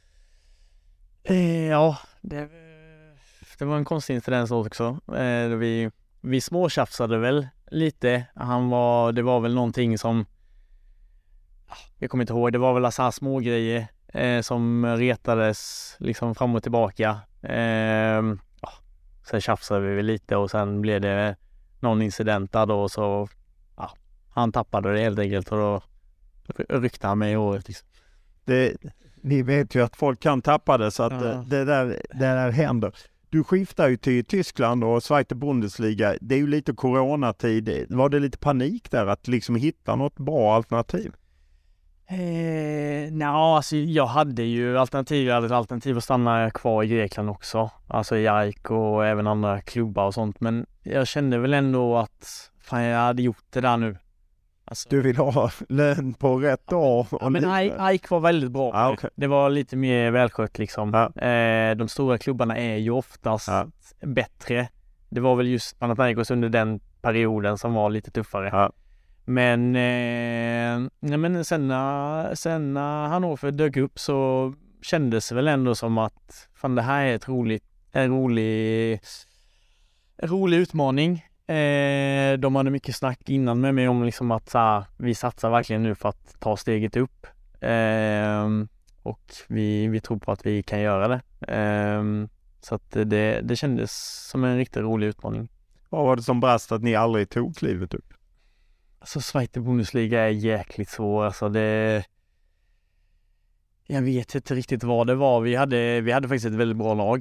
det var en konstig incident också. Vi småtjafsade väl lite. Det var väl någonting som... Jag kommer inte ihåg. Det var väl så här små grejer som retades liksom fram och tillbaka. Sen tjafsade vi lite och sen blev det någon incident där då så han tappade det helt enkelt och då ryckte han mig i håret liksom. Ni vet ju att folk kan tappa det så att det där händer. Du skiftar ju till Tyskland och Zweite Bundesliga. Det är ju lite coronatid. Var det lite panik där att liksom hitta något bra alternativ? Alltså jag hade ju alternativ. Jag hade ett alternativ att stanna kvar i Grekland också. Alltså i AIK och även andra klubbar och sånt. Men jag kände väl ändå att jag hade gjort det där nu. Alltså, du vill ha lön på rätt dag? Men AIK var väldigt bra. Okay. Det var lite mer välskött liksom. De stora klubbarna är ju oftast bättre. Det var väl just Panathinaikos under den perioden som var lite tuffare. Men sen när Hannover dök upp så kändes det väl ändå som att det här är en rolig utmaning. De hade mycket snack innan med mig om liksom att vi satsar verkligen nu för att ta steget upp. Och vi tror på att vi kan göra det. Så att det kändes som en riktigt rolig utmaning. Vad var det som brast att ni aldrig tog klivet upp? Alltså Zweite Bundesliga är jäkligt svår. Alltså jag vet inte riktigt vad det var. Vi hade faktiskt ett väldigt bra lag.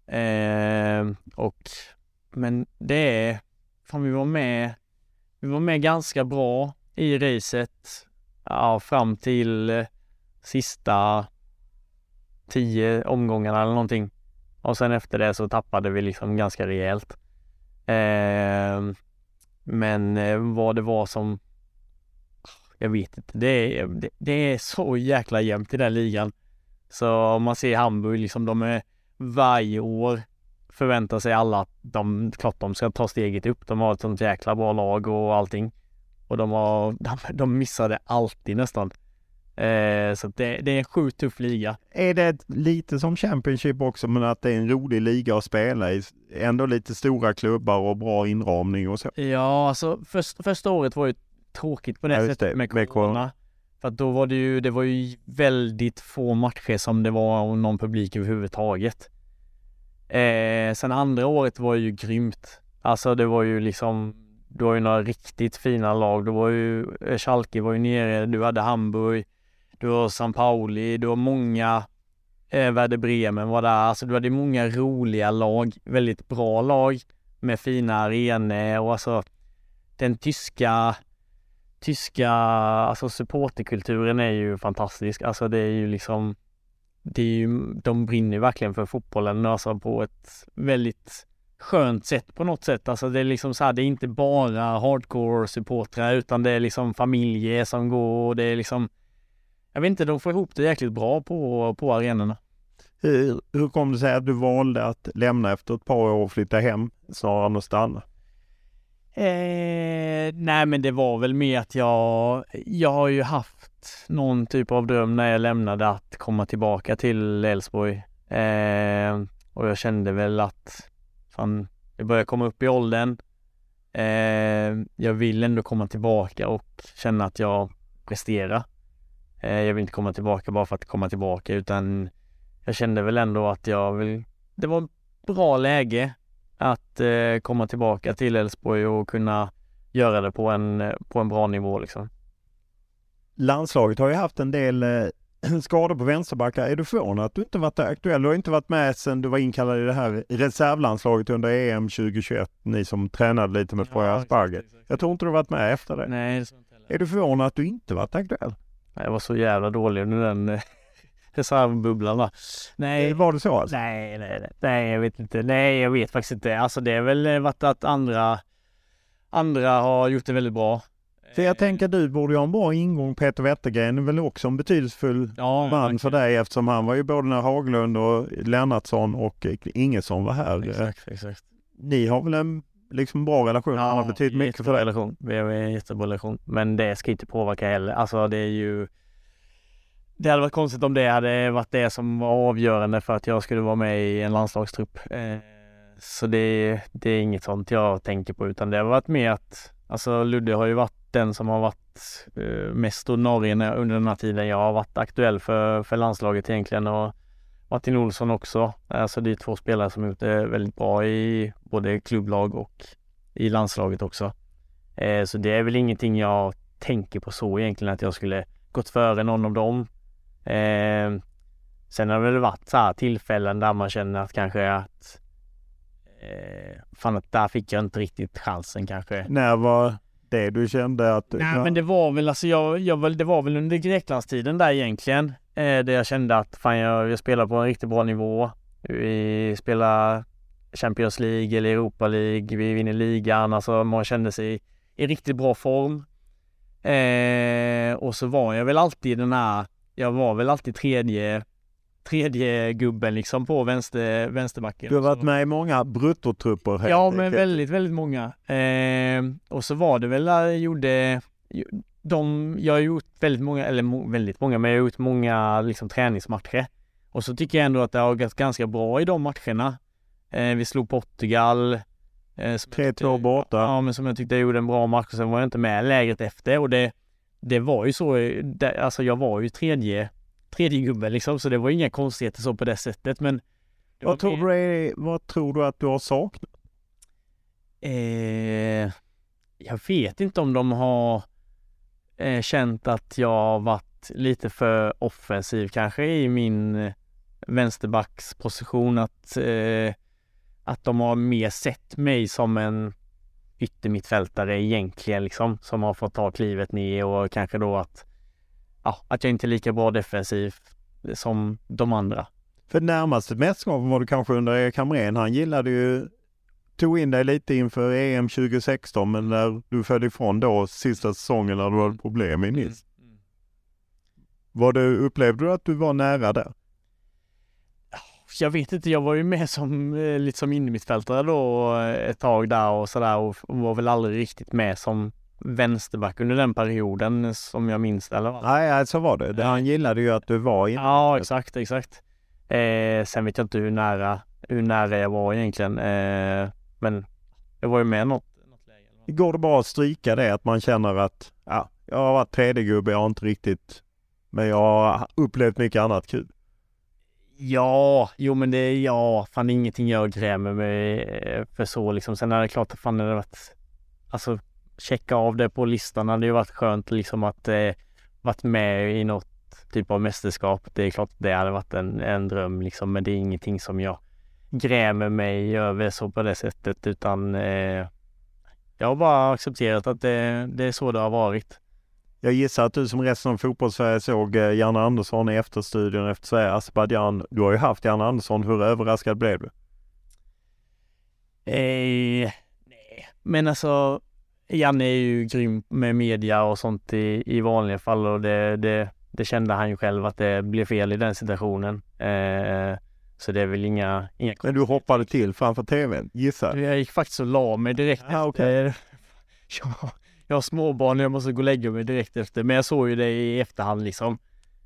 Men det är... vi var med ganska bra i racet. Fram till sista 10 omgångarna eller någonting. Och sen efter det så tappade vi liksom ganska rejält. Men vad det var som... Jag vet inte. Det är så jäkla jämnt i den ligan. Så om man ser Hamburg, liksom, de är varje år förväntar sig alla att de ska ta steget upp. De har ett sånt jäkla bra lag och allting. Och de missade alltid nästan. Så det är en sjukt tuff liga. Är det lite som Championship också, men att det är en rolig liga att spela i? Ändå lite stora klubbar och bra inramning och så. Ja, alltså första året var ju tråkigt på det sättet med corona. För att då var det var ju väldigt få matcher som det var någon publik överhuvudtaget. Sen andra året var ju grymt. Alltså det var ju liksom, det var ju några riktigt fina lag. Det var ju Schalke var ju nere, du hade Hamburg, du har San Pauli, du har många Werder Bremen var där. Alltså du hade många roliga lag, väldigt bra lag med fina arenor och alltså den tyska alltså supporterkulturen är ju fantastisk. Alltså det är ju liksom de brinner verkligen för fotbollen alltså på ett väldigt skönt sätt på något sätt. Alltså det är liksom så här, det är inte bara hardcore supportrar utan det är liksom familjer som går och det är liksom, jag vet inte, de får ihop det jäkligt bra på arenorna. Hur kom det sig att du valde att lämna efter ett par år och flytta hem snarare än att stanna? Nej, men det var väl mer att jag har ju haft någon typ av dröm när jag lämnade att komma tillbaka till Elfsborg. Och jag kände väl att jag börjar komma upp i åldern. Jag vill ändå komma tillbaka och känna att jag presterar. Jag vill inte komma tillbaka bara för att komma tillbaka, utan jag kände väl ändå att det var ett bra läge att komma tillbaka till Elfsborg och kunna göra det på en bra nivå liksom. Landslaget har ju haft en del skador på vänsterbackar. Är du förvånad att du inte varit aktuell? Du har inte varit med sedan du var inkallad i det här reservlandslaget under EM 2021, ni som tränade lite med Foy Asperger. Jag tror inte du varit med efter det. Nej, det är du förvånad att du inte varit aktuell? Jag var så jävla dålig under den reservbubblan va? Nej. Var det så alltså? Nej, jag vet inte. Nej, jag vet faktiskt inte. Alltså det är väl varit att andra har gjort det väldigt bra. För jag tänker du borde ju ha en bra ingång. Peter Wettergren är väl också en betydelsefull man för dig, eftersom han var ju både när Haglund och Lennartsson och Ingesson var här. Exakt. Ni har väl en liksom bra relation? Han har betytt mycket för dig. Relation. Vi har en jättebra relation. Men det ska inte påverka heller. Alltså det hade varit konstigt om det hade varit det som var avgörande för att jag skulle vara med i en landslagstrupp. Så det är inget sånt jag tänker på, utan det har varit mer att alltså Ludde har ju varit den som har varit mest ordinarie under den här tiden jag har varit aktuell för landslaget egentligen, och Martin Olsson också. Alltså det är 2 spelare som har gjort det väldigt bra i både klubblag och i landslaget också. Så det är väl ingenting jag tänker på så egentligen, att jag skulle gått före någon av dem. Sen har det väl varit så här tillfällen där man känner att kanske att att där fick jag inte riktigt chansen kanske. När var det du kände att... Nej, men det var väl alltså det var väl under Greklandstiden där egentligen. Där jag kände att jag spelar på en riktigt bra nivå. Vi spelar Champions League eller Europa League. Vi vinner ligan. Alltså man kände sig i riktigt bra form. Och så var jag väl alltid jag var väl alltid tredje gubben liksom på vänsterbacken. Du har varit med i många bruttotrupper. Ja, men väldigt, väldigt många. Och så var det väl jag har gjort väldigt många, men jag har gjort många liksom träningsmatcher. Och så tycker jag ändå att det har gått ganska bra i de matcherna. Vi slog Portugal. 3-2 borta. Ja, men som jag tyckte jag gjorde en bra match, och sen var jag inte med lägret efter. Och det var ju så, alltså jag var ju tredje gubben liksom, så det var inga konstigheter så på det sättet, men vad tror du att du har saknat? Jag vet inte om de har känt att jag har varit lite för offensiv kanske i min vänsterbacksposition, att de har mer sett mig som en yttermittfältare egentligen liksom, som har fått ta klivet ner, och kanske då att jag inte är lika bra defensiv som de andra. För närmaste mästerskapen var du kanske under Erik Hamrén. Han tog in dig lite inför EM 2016, men när du föll ifrån då sista säsongen när du hade problem i Nice. Mm. Upplevde du att du var nära där? Jag vet inte, jag var ju med som lite som innermittfältare då ett tag där och sådär, och var väl aldrig riktigt med som vänsterback under den perioden som jag minns, eller vad? Nej, så var det. Han gillade ju att du var in. Ja, exakt. Sen vet jag inte hur nära jag var egentligen, men jag var ju med något läge. Går det bara att stryka det, att man känner att jag har varit tredje gubbe, jag har inte riktigt, men jag har upplevt mycket annat kul. Ja, men det är fan ingenting jag grämer mig för så liksom. Sen är det klart att fan det hade varit, alltså checka av det på listan hade ju varit skönt liksom, att varit med i något typ av mästerskap. Det är klart att det hade varit en dröm liksom, men det är ingenting som jag grämer mig över så på det sättet, utan jag har bara accepterat att det är så det har varit. Jag gissar att du som resten av fotbollssverige såg Janne Andersson i efterstudion efter Sverige Azerbaijan. Du har ju haft Janne Andersson. Hur överraskad blev du? Nej, men alltså Janne är ju grym med media och sånt i vanliga fall, och det kände han ju själv att det blev fel i den situationen. Så det är väl inga... Men du hoppade till framför tvn, gissar? Jag gick faktiskt och la mig direkt efter. Jag har småbarn, jag måste gå och lägga mig direkt efter. Men jag såg ju det i efterhand liksom.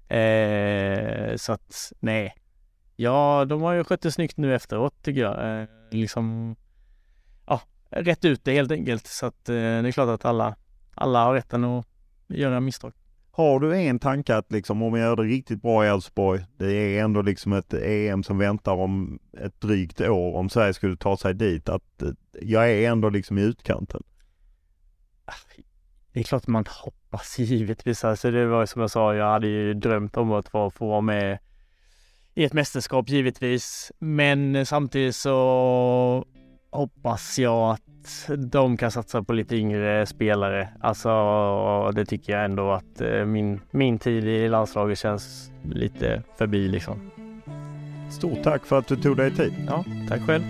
Så att, nej. Ja, de har ju skött det snyggt nu efteråt tycker jag. Liksom, rätt ut det helt enkelt. Så att det är klart att alla har rätten att göra misstag. Har du en tanke att liksom, om jag gör det riktigt bra i Elfsborg, det är ändå liksom ett EM som väntar om ett drygt år, om Sverige skulle ta sig dit, att jag är ändå liksom i utkanten? Det är klart att man hoppas givetvis. Alltså det var som jag sa, jag hade ju drömt om att få vara med i ett mästerskap givetvis. Men samtidigt så hoppas jag att de kan satsa på lite yngre spelare. Alltså det tycker jag ändå att min tid i landslaget känns lite förbi liksom. Stort tack för att du tog dig tid. Ja, tack själv.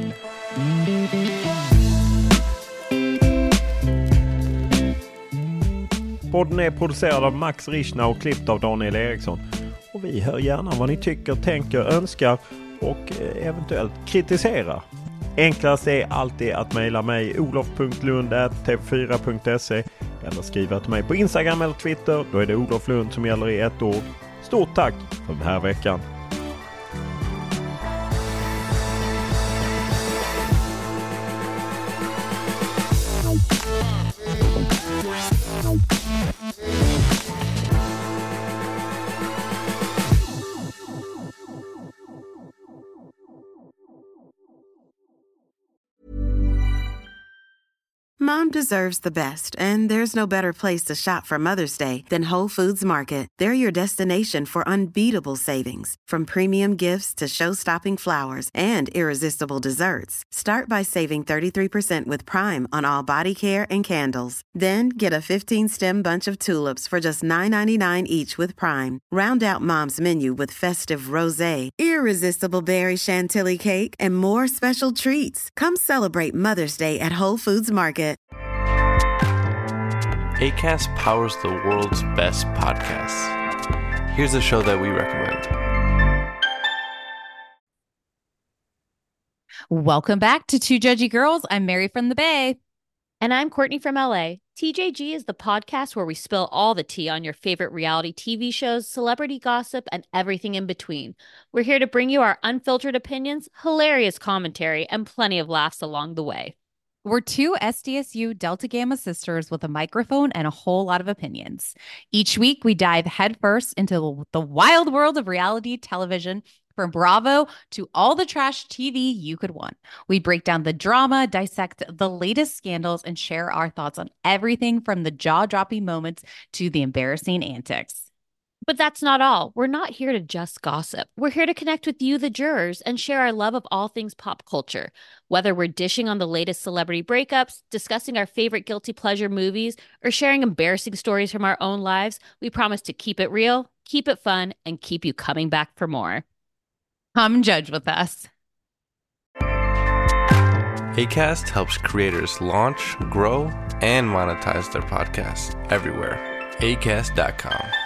Podden är producerad av Max Richna och klippt av Daniel Eriksson. Och vi hör gärna vad ni tycker, tänker, önskar och eventuellt kritiserar. Enklast är alltid att mejla mig olof.lund@tv4.se eller skriva till mig på Instagram eller Twitter. Då är det Olof Lund som gäller i ett ord. Stort tack för den här veckan. Mom deserves the best, and there's no better place to shop for Mother's Day than Whole Foods Market. They're your destination for unbeatable savings, from premium gifts to show-stopping flowers and irresistible desserts. Start by saving 33% with Prime on all body care and candles. Then get a 15-stem bunch of tulips for just $9.99 each with Prime. Round out Mom's menu with festive rosé, irresistible berry chantilly cake, and more special treats. Come celebrate Mother's Day at Whole Foods Market. Acast powers the world's best podcasts. Here's a show that we recommend. Welcome back to Two Judgy Girls. I'm Mary from the Bay. And I'm Courtney from LA. TJG is the podcast where we spill all the tea on your favorite reality TV shows, celebrity gossip, and everything in between. We're here to bring you our unfiltered opinions, hilarious commentary, and plenty of laughs along the way. We're two SDSU Delta Gamma sisters with a microphone and a whole lot of opinions. Each week, we dive headfirst into the wild world of reality television, from Bravo to all the trash TV you could want. We break down the drama, dissect the latest scandals, and share our thoughts on everything from the jaw-dropping moments to the embarrassing antics. But that's not all. We're not here to just gossip. We're here to connect with you, the jurors, and share our love of all things pop culture. Whether we're dishing on the latest celebrity breakups, discussing our favorite guilty pleasure movies, or sharing embarrassing stories from our own lives, we promise to keep it real, keep it fun, and keep you coming back for more. Come judge with us. Acast helps creators launch, grow, and monetize their podcasts everywhere. Acast.com.